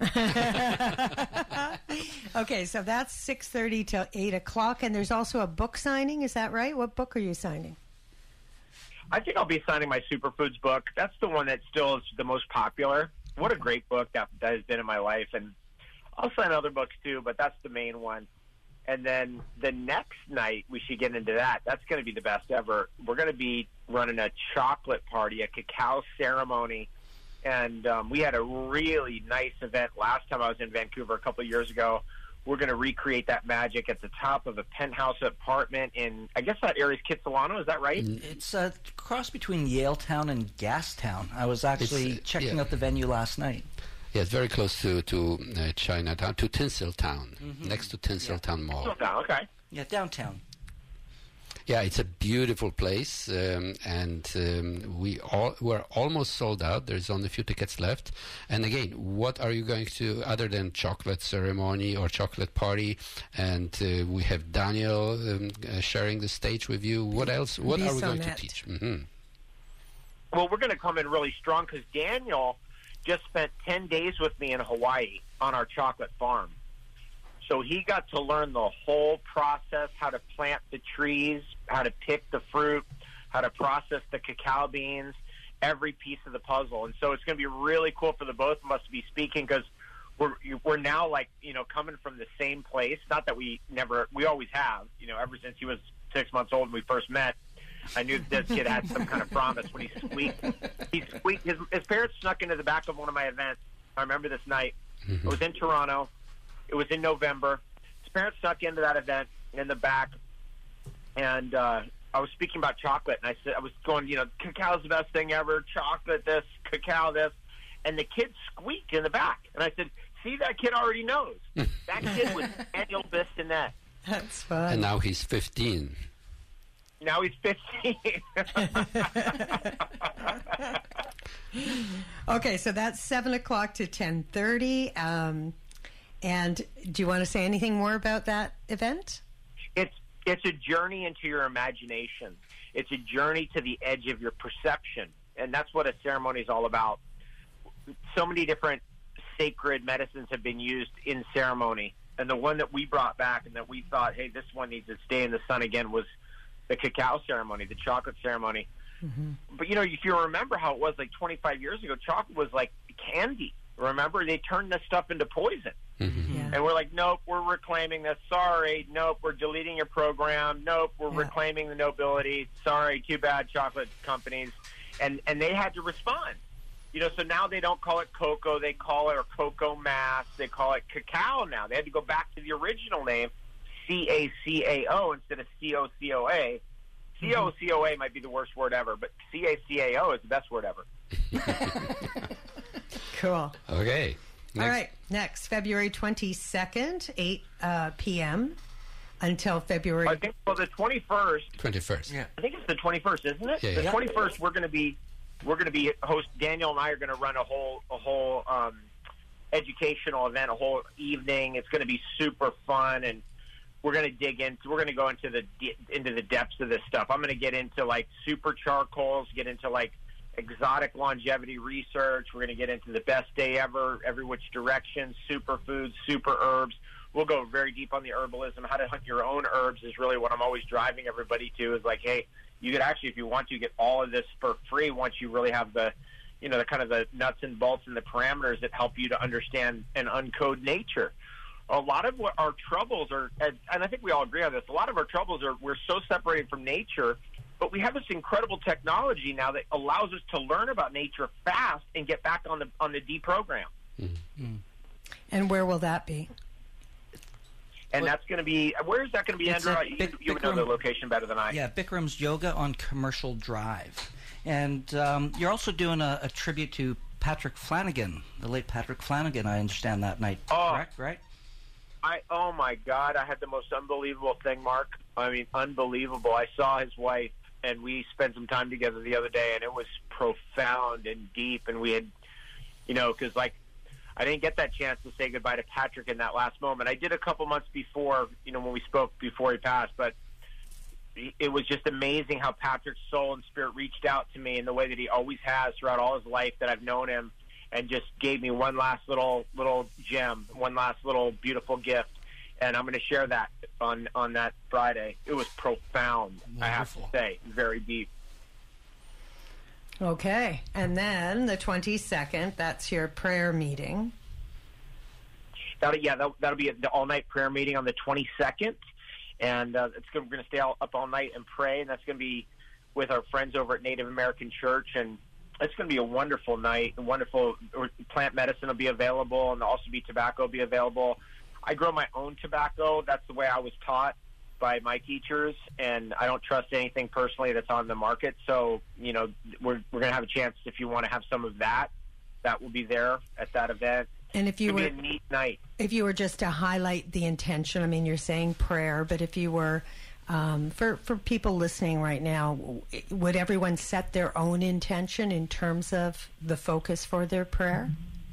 Speaker 1: Okay, so that's six thirty till eight o'clock, and there's also a book signing. Is that right? What book are you signing?
Speaker 4: I think I'll be signing my Superfoods book. That's the one that still is the most popular. What a great book that, that has been in my life. And I'll sign other books too, but that's the main one. And then the next night, we should get into that. That's going to be the best ever. We're going to be running a chocolate party, a cacao ceremony. And um, we had a really nice event last time I was in Vancouver a couple of years ago. We're going to recreate that magic at the top of a penthouse apartment in, I guess that area is Kitsilano. Is that right?
Speaker 3: It's a cross between Yaletown and Gastown. I was actually
Speaker 2: It's, uh,
Speaker 3: checking
Speaker 2: yeah.
Speaker 3: out the venue last night.
Speaker 2: Yeah, it's very close to to uh, Chinatown, to Tinseltown,
Speaker 3: Mhm.
Speaker 2: next to Tinseltown Mall.
Speaker 4: Oh, okay.
Speaker 3: Yeah, downtown.
Speaker 2: Yeah, it's a beautiful place, um, and um, we all we're almost sold out. There's only a few tickets left. And again, what are you going to other than chocolate ceremony or chocolate party? And uh, we have Daniel um, uh, sharing the stage with you. What else? What are we going to
Speaker 1: Bisonette.
Speaker 2: teach? Mm-hmm.
Speaker 4: Well, we're going to come in really strong because Daniel just spent ten days with me in Hawaii on our chocolate farm. So he got to learn the whole process, how to plant the trees, how to pick the fruit, how to process the cacao beans, every piece of the puzzle. And so it's going to be really cool for the both of us to be speaking because we're we're now like, you know, coming from the same place. Not that we never, we always have, you know, ever since he was six months old and we first met. I knew that this kid had some kind of promise when he squeaked. He squeaked. His, his parents snuck into the back of one of my events. I remember this night.
Speaker 2: Mm-hmm.
Speaker 4: It was in Toronto. It was in November. His parents snuck into that event in the back, and uh, I was speaking about chocolate, and I said I was going, you know, cacao's the best thing ever. Chocolate, this, cacao, this, and the kid squeaked in the back, and I said, "See, that kid already knows. That kid was Daniel Bisonette.
Speaker 1: That's fun.
Speaker 2: And now he's fifteen.
Speaker 4: Now he's fifteen."
Speaker 1: Okay, so that's seven o'clock to ten thirty. Um, and do you want to say anything more about that event?
Speaker 4: It's it's a journey into your imagination. It's a journey to the edge of your perception, and that's what a ceremony is all about. So many different sacred medicines have been used in ceremony, and the one that we brought back and that we thought, hey, this one needs to stay in the sun again, was the cacao ceremony, the chocolate ceremony.
Speaker 1: Mm-hmm.
Speaker 4: But, you know, if you remember how it was like twenty-five years ago, chocolate was like candy. Remember? They turned this stuff into poison.
Speaker 2: Mm-hmm.
Speaker 1: Yeah.
Speaker 4: And we're like, nope, we're reclaiming this. Sorry, nope, we're deleting your program. Nope, we're
Speaker 1: Yeah.
Speaker 4: reclaiming the nobility. Sorry, too bad, chocolate companies. And and they had to respond. You know, so now they don't call it cocoa. They call it or cocoa mass. They call it cacao now. They had to go back to the original name, C A C A O, instead of C O C O A. C O C O A might be the worst word ever, but C A C A O is the best word ever.
Speaker 1: Cool.
Speaker 2: Okay.
Speaker 1: All right. Next, February twenty-second, eight uh, p.m. until February.
Speaker 4: I think, well, the twenty-first,
Speaker 2: twenty-first.
Speaker 3: Yeah.
Speaker 4: I think it's the twenty-first, isn't it?
Speaker 2: Yeah,
Speaker 4: the
Speaker 2: yeah.
Speaker 4: twenty-first, we're going to be, we're going to be host. Daniel and I are going to run a whole, a whole um, educational event, a whole evening. It's going to be super fun, and we're going to dig into. We're going to go into the de- into the depths of this stuff. I'm going to get into like super charcoals, get into like exotic longevity research. We're going to get into the best day ever, every which direction, superfoods, super herbs. We'll go very deep on the herbalism. How to hunt your own herbs is really what I'm always driving everybody to. Is like, hey, you could actually, if you want to, get all of this for free once you really have the, you know, the kind of the nuts and bolts and the parameters that help you to understand and uncode nature. A lot of what our troubles are, and I think we all agree on this, a lot of our troubles are we're so separated from nature, but we have this incredible technology now that allows us to learn about nature fast and get back on the on the deprogram.
Speaker 2: Mm-hmm.
Speaker 1: And where will that be?
Speaker 4: And
Speaker 3: Well,
Speaker 4: that's going to be, where is that going to be,
Speaker 3: it's
Speaker 4: Andrew?
Speaker 3: at
Speaker 4: You,
Speaker 3: Bic-
Speaker 4: you would know the
Speaker 3: Bikram-
Speaker 4: location better than I.
Speaker 3: Yeah, Bikram's Yoga on Commercial Drive. And um, you're also doing a, a tribute to Patrick Flanagan, the late Patrick Flanagan, I understand, that night.
Speaker 4: Oh.
Speaker 3: Correct, right?
Speaker 4: I oh my God, I had the most unbelievable thing, Mark. I mean, unbelievable. I saw his wife, and we spent some time together the other day, and it was profound and deep. And we had, you know, because like I didn't get that chance to say goodbye to Patrick in that last moment. I did a couple months before, you know, when we spoke before he passed, but it was just amazing how Patrick's soul and spirit reached out to me in the way that he always has throughout all his life that I've known him, and just gave me one last little little gem, one last little beautiful gift. And I'm going to share that on, on that Friday. It was profound, I have to
Speaker 3: Wonderful.
Speaker 4: say, very deep.
Speaker 1: Okay. And then the twenty-second, that's your prayer meeting.
Speaker 4: That'll, yeah, that'll, that'll be the all-night prayer meeting on the twenty-second. And uh, it's gonna, we're going to stay all, up all night and pray, and that's going to be with our friends over at Native American Church. And it's going to be a wonderful night. A wonderful plant medicine will be available, and there'll also be tobacco will be available. I grow my own tobacco. That's the way I was taught by my teachers, and I don't trust anything personally that's on the market. So, you know, we're we're going to have a chance, if you want to have some of that, that will be there at that event.
Speaker 1: And if you
Speaker 4: It'll
Speaker 1: were
Speaker 4: be a neat night.
Speaker 1: if you were just to highlight the intention, I mean, you're saying prayer, but if you were um, for for people listening right now, would everyone set their own intention in terms of the focus for their prayer?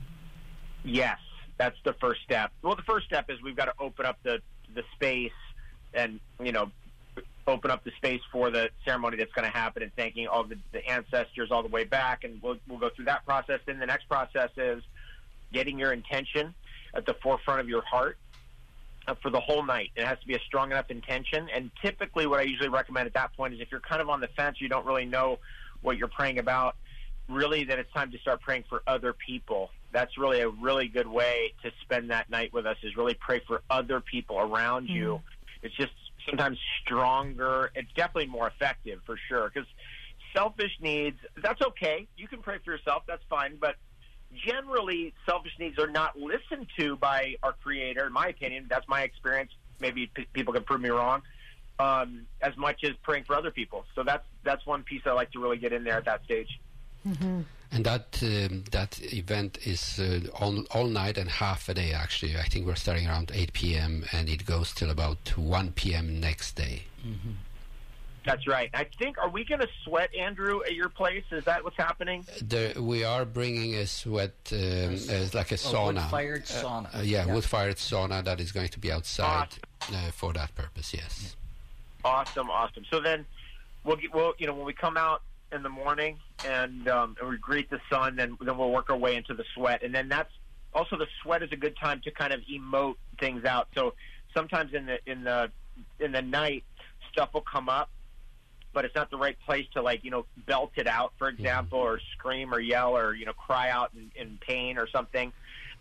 Speaker 4: Yes, that's the first step. Well, the first step is we've got to open up the, the space and, you know, open up the space for the ceremony that's going to happen, and thanking all the, the ancestors all the way back. And we'll, we'll go through that process. Then the next process is getting your intention at the forefront of your heart uh, for the whole night. It has to be a strong enough intention. And typically what I usually recommend at that point is if you're kind of on the fence, you don't really know what you're praying about, really that it's time to start praying for other people. That's really a really good way to spend that night with us, is really pray for other people around mm. you. It's just sometimes stronger. It's definitely more effective for sure, because selfish needs, that's okay. You can pray for yourself. That's fine. But generally, selfish needs are not listened to by our Creator, in my opinion. That's my experience. Maybe p- people can prove me wrong, um, as much as praying for other people. So that's that's one piece I like to really get in there at that stage.
Speaker 1: Mm-hmm.
Speaker 2: And that um, that event is uh, all, all night and half a day, actually. I think we're starting around eight p.m. and it goes till about one p.m. next day.
Speaker 3: Mm-hmm.
Speaker 4: That's right. I think, are we going to sweat, Andrew, at your place? Is that what's happening?
Speaker 2: There, we are bringing a sweat, um, uh, like a sauna.
Speaker 3: Wood-fired sauna.
Speaker 2: Uh, uh, yeah,
Speaker 3: yeah,
Speaker 2: wood-fired sauna that is going to be outside uh, for that purpose, yes.
Speaker 4: Awesome, awesome. So then we'll, get, we'll you know, when we come out in the morning and, um, and we greet the sun, then then we'll work our way into the sweat. And then that's also, the sweat is a good time to kind of emote things out. So sometimes in the in the in the night, stuff will come up, but it's not the right place to, like, you know, belt it out, for example, mm-hmm. or scream or yell or, you know, cry out in, in pain or something.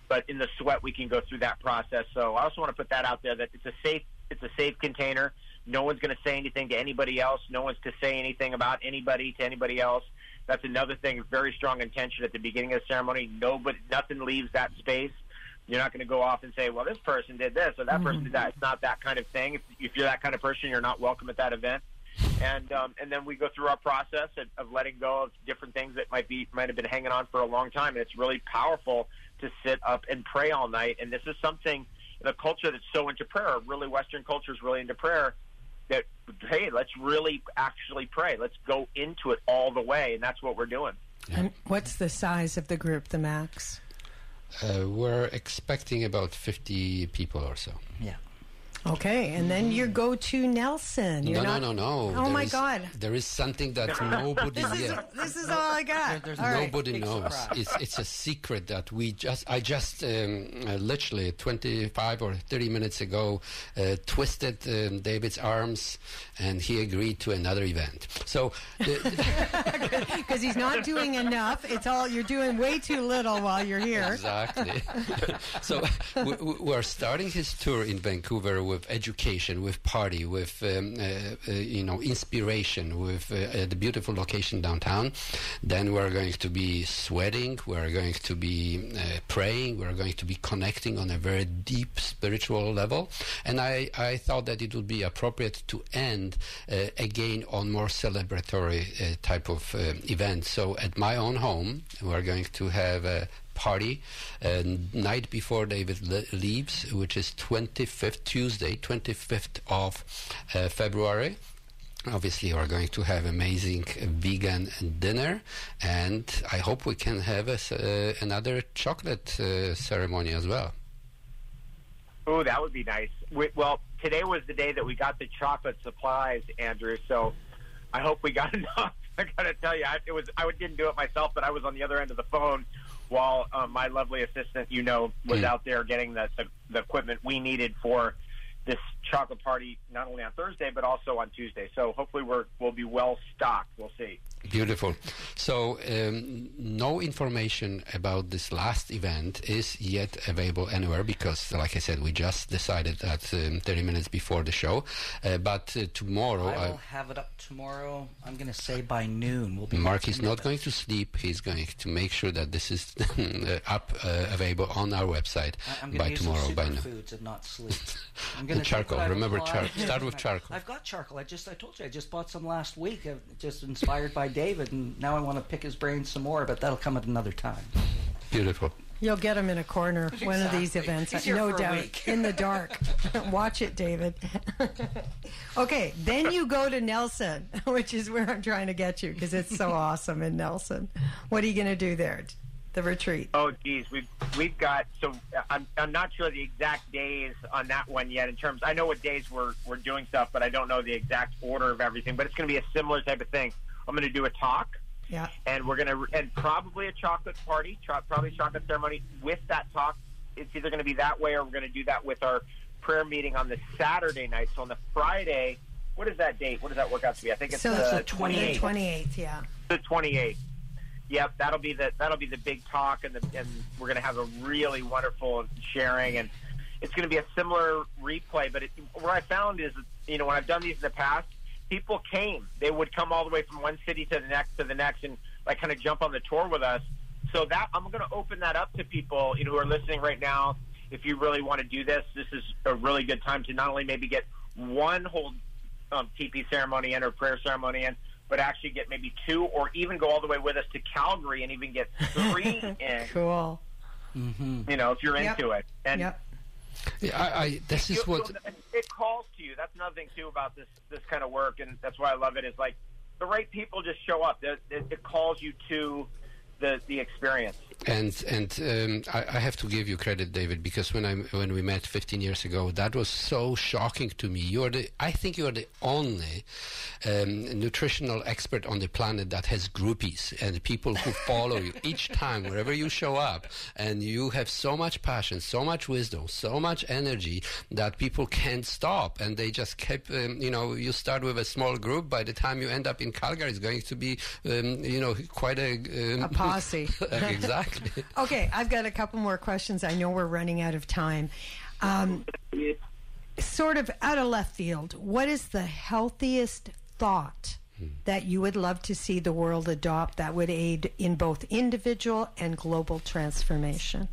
Speaker 4: but in the sweat, we can go through that process. So I also want to put that out there, that it's a safe, it's a safe container. No one's going to say anything to anybody else. No one's to say anything about anybody to anybody else. That's another thing, very strong intention at the beginning of the ceremony. Nobody, nothing leaves that space. You're not going to go off and say, well, this person did this or that mm-hmm. person did that. It's not that kind of thing. If, if you're that kind of person, you're not welcome at that event. And um, and then we go through our process of, of letting go of different things that might be might have been hanging on for a long time. And it's really powerful to sit up and pray all night. And this is something, in a culture that's so into prayer, really Western culture is really into prayer, that, hey, let's really actually pray. Let's go into it all the way, and that's what we're doing.
Speaker 1: And what's the size of the group, the max?
Speaker 2: Uh, we're expecting about fifty people or so.
Speaker 3: Yeah.
Speaker 1: Okay, and then you go to Nelson. You're
Speaker 2: no,
Speaker 1: not...
Speaker 2: no, no, no.
Speaker 1: Oh,
Speaker 2: there
Speaker 1: my
Speaker 2: is,
Speaker 1: God.
Speaker 2: There is something that nobody
Speaker 1: this, is,
Speaker 2: yet.
Speaker 1: this is all I got.
Speaker 3: There's
Speaker 1: all
Speaker 2: nobody
Speaker 1: right.
Speaker 2: knows. It's it's a secret that we just. I just um, uh, literally twenty-five or thirty minutes ago uh, twisted um, David's arms, and he agreed to another event. So,
Speaker 1: because he's not doing enough. It's all you're doing way too little while you're here.
Speaker 2: Exactly. So we, we're starting his tour in Vancouver with education, with party, with um, uh, uh, you know inspiration, with uh, uh, the beautiful location downtown. Then we're going to be sweating. We're going to be uh, praying. We're going to be connecting on a very deep spiritual level. And I, I thought that it would be appropriate to end uh, again on more celebratory uh, type of uh, event. So at my own home, we're going to have a party uh, night before David le- leaves, which is twenty-fifth, Tuesday, twenty-fifth of uh, February. Obviously, we're going to have amazing vegan dinner, and I hope we can have a, uh, another chocolate uh, ceremony as well.
Speaker 4: Oh, that would be nice. We, well, today was the day that we got the chocolate supplies, Andrew, so I hope we got enough. I got to tell you, I, it was I didn't do it myself, but I was on the other end of the phone while uh, my lovely assistant, you know, was mm. out there getting the, the the equipment we needed for this chocolate party, not only on Thursday, but also on Tuesday. So hopefully we're, we'll be well stocked. We'll see.
Speaker 2: Beautiful. So um, no information about this last event is yet available anywhere because, like I said, we just decided that um, thirty minutes before the show. Uh, but uh, tomorrow...
Speaker 3: I will I, have it up tomorrow, I'm going to say by noon. We'll be
Speaker 2: Mark is not going to sleep. He's going to make sure that this is up, uh, available on our website
Speaker 3: I, I'm
Speaker 2: by
Speaker 3: use
Speaker 2: tomorrow,
Speaker 3: some
Speaker 2: by noon.
Speaker 3: Foods and not sleep. I'm
Speaker 2: and charcoal. Remember, char- start with
Speaker 3: my,
Speaker 2: charcoal.
Speaker 3: I've got charcoal. I just I told you I just bought some last week. I've just inspired by David, and now I want to pick his brain some more, but that'll come at another time.
Speaker 2: Beautiful.
Speaker 1: You'll get him in a corner
Speaker 3: Exactly.
Speaker 1: one of these events,
Speaker 3: He's here
Speaker 1: no
Speaker 3: for a
Speaker 1: doubt,
Speaker 3: week.
Speaker 1: in the dark. Watch it, David. Okay, then you go to Nelson, which is where I'm trying to get you because it's so awesome in Nelson. What are you going to do there? The retreat.
Speaker 4: Oh, geez, we've we've got so I'm I'm not sure the exact days on that one yet. In terms, I know what days we're we're doing stuff, but I don't know the exact order of everything. But it's going to be a similar type of thing. I'm going to do a talk,
Speaker 1: yeah,
Speaker 4: and we're going to and probably a chocolate party, cho- probably a chocolate ceremony with that talk. It's either going to be that way, or we're going to do that with our prayer meeting on the Saturday night. So on the Friday, what is that date? What does that work out to be? I think it's
Speaker 1: so
Speaker 4: the
Speaker 3: the twenty-eighth.
Speaker 1: twenty-eighth, yeah.
Speaker 4: The twenty-eighth. Yep, that'll be the that'll be the big talk, and the, and we're going to have a really wonderful sharing, and it's going to be a similar replay. But it, what I found is, you know, when I've done these in the past, people came. They would come all the way from one city to the next to the next, and like kind of jump on the tour with us. So that I'm going to open that up to people, you know, who are listening right now. If you really want to do this, this is a really good time to not only maybe get one whole um, T P ceremony in or prayer ceremony in, but actually get maybe two, or even go all the way with us to Calgary and even get three in.
Speaker 1: Cool.
Speaker 3: Mm-hmm.
Speaker 4: You know, if you're
Speaker 1: Yep.
Speaker 4: into it. And
Speaker 1: Yep.
Speaker 2: Yeah, I, I, this is
Speaker 4: you-
Speaker 2: what...
Speaker 4: it calls to you. That's another thing too about this this kind of work, and that's why I love it. Is like the right people just show up. It, it, it calls you to the the experience.
Speaker 2: And and um, I, I have to give you credit, David, because when I when we met fifteen years ago, that was so shocking to me. You are the I think you are the only um, nutritional expert on the planet that has groupies and people who follow you each time wherever you show up. And you have so much passion, so much wisdom, so much energy that people can't stop. And they just kept, um, you know, you start with a small group. By the time you end up in Calgary, it's going to be, um, you know, quite a um,
Speaker 1: A posse.
Speaker 2: exactly. exactly.
Speaker 1: Okay, I've got a couple more questions. I know we're running out of time. Um, sort of out of left field, what is the healthiest thought that you would love to see the world adopt that would aid in both individual and global transformation?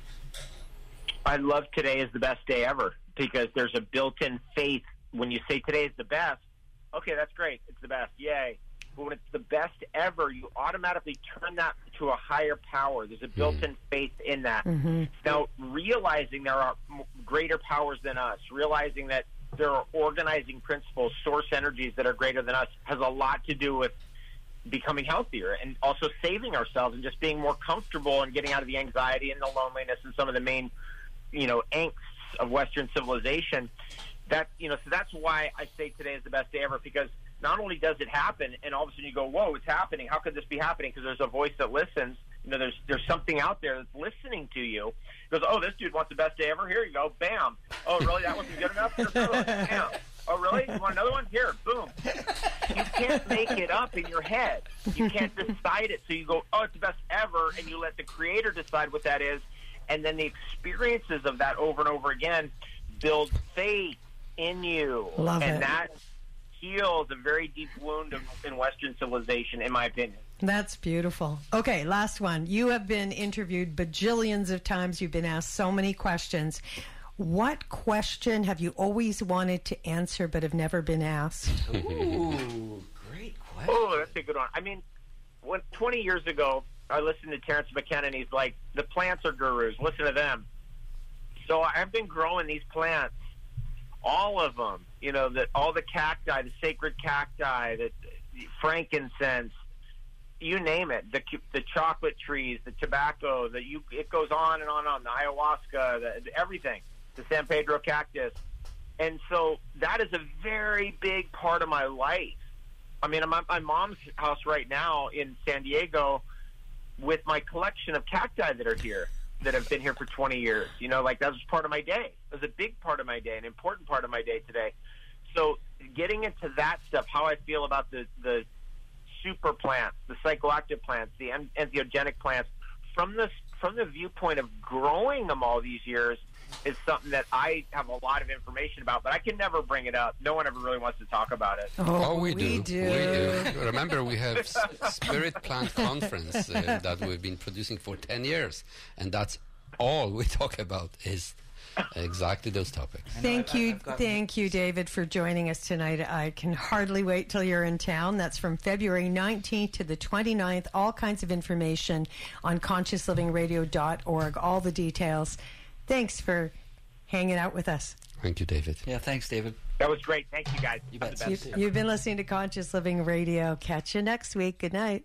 Speaker 4: I love today is the best day ever, because there's a built-in faith. When you say today is the best, okay, that's great. It's the best. Yay. But when it's the best ever, you automatically turn that to a higher power. There's a built-in mm-hmm. faith in that. Mm-hmm. Now, realizing there are greater powers than us, realizing that there are organizing principles, source energies that are greater than us, has a lot to do with becoming healthier and also saving ourselves and just being more comfortable and getting out of the anxiety and the loneliness and some of the main, you know, angsts of Western civilization. That, you know, so that's why I say today is the best day ever, because not only does it happen, and all of a sudden you go, whoa, it's happening. How could this be happening? Because there's a voice that listens. You know, there's there's something out there that's listening to you. It goes, oh, this dude wants the best day ever. Here you go. Bam. Oh, really? That wasn't good enough? Here, boom. Bam. Oh, really? You want another one? Here. Boom. You can't make it up in your head. You can't decide it. So you go, oh, it's the best ever, and you let the creator decide what that is. And then the experiences of that over and over again build faith in you.
Speaker 1: Love
Speaker 4: and
Speaker 1: it.
Speaker 4: that heals a very deep wound of, in Western civilization, in my opinion.
Speaker 1: That's beautiful. Okay, last one. You have been interviewed bajillions of times. You've been asked so many questions. What question have you always wanted to answer but have never been asked?
Speaker 3: Ooh, great question.
Speaker 4: Oh, that's a good one. I mean, when twenty years ago, I listened to Terence McKenna, and he's like, the plants are gurus. Listen to them. So I've been growing these plants, all of them, you know, that all the cacti, the sacred cacti, the frankincense, you name it, the the chocolate trees, the tobacco, the you, it goes on and on and on, the ayahuasca, the, everything, the San Pedro cactus. And so that is a very big part of my life. I mean, I'm at my mom's house right now in San Diego with my collection of cacti that are here, that have been here for twenty years. You know, like that was part of my day. It was a big part of my day, an important part of my day today. So getting into that stuff, how I feel about the, the super plants, the psychoactive plants, the entheogenic plants, from the, from the viewpoint of growing them all these years, is something that I have a lot of information about, but I can never bring it up. No one ever really wants to talk about it.
Speaker 1: Oh,
Speaker 2: oh we,
Speaker 1: we
Speaker 2: do.
Speaker 1: do.
Speaker 2: We do. Remember, we have S- Spirit Plant Conference uh, that we've been producing for ten years, and that's all we talk about is exactly those topics.
Speaker 1: Thank you, thank you, David, for joining us tonight. I can hardly wait till you're in town. That's from February nineteenth to the twenty-ninth. All kinds of information on conscious living radio dot org, all the details. Thanks for hanging out with us.
Speaker 2: Thank you, David.
Speaker 3: Yeah, thanks, David.
Speaker 4: That was great. Thank you, guys.
Speaker 3: You bet.
Speaker 4: The best.
Speaker 1: You've, you've been listening to Conscious Living Radio. Catch you next week. Good night.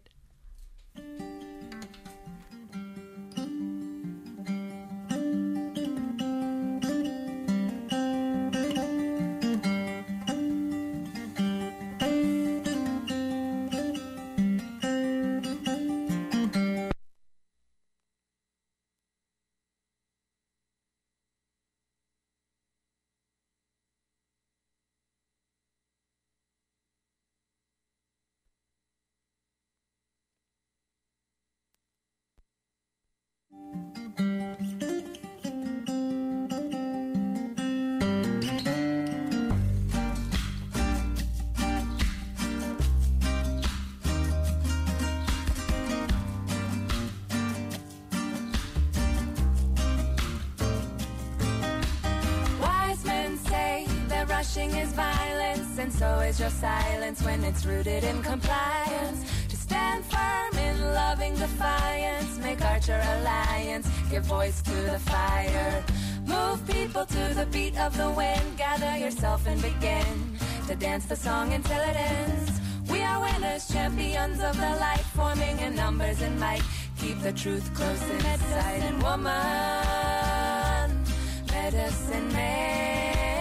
Speaker 6: Is violence, and so is your silence when it's rooted in compliance. To stand firm in loving defiance, make Archer Alliance, give voice to the fire. Move people to the beat of the wind, gather yourself and begin to dance the song until it ends. We are winners, champions of the light, forming in numbers and might. Keep the truth close in sight. And woman, medicine man,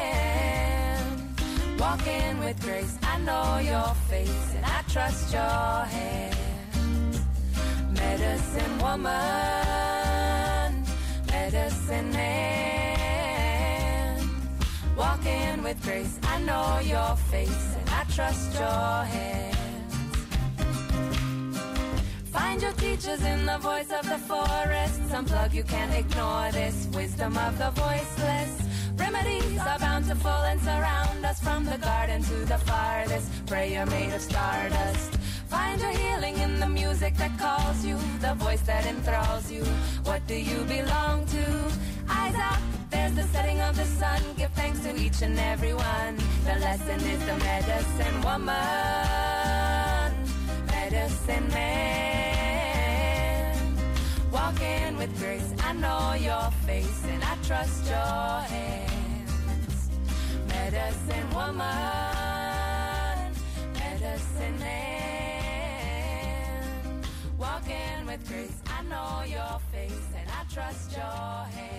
Speaker 6: walking with grace, I know your face and I trust your hands. Medicine woman, medicine man, walking with grace, I know your face and I trust your hands. Find your teacher. teachers in the voice of the forest. Unplug, you can't ignore this wisdom of the voiceless. Remedies are bountiful and surround us from the garden to the farthest. Prayer made of stardust. Find your healing in the music that calls you, the voice that enthralls you. What do you belong to? Eyes out, there's the setting of the sun. Give thanks to each and every one. The lesson is the medicine woman, medicine man. Walking with grace, I know your face and I trust your hands. Medicine woman, medicine man. Walking with grace, I know your face and I trust your hands.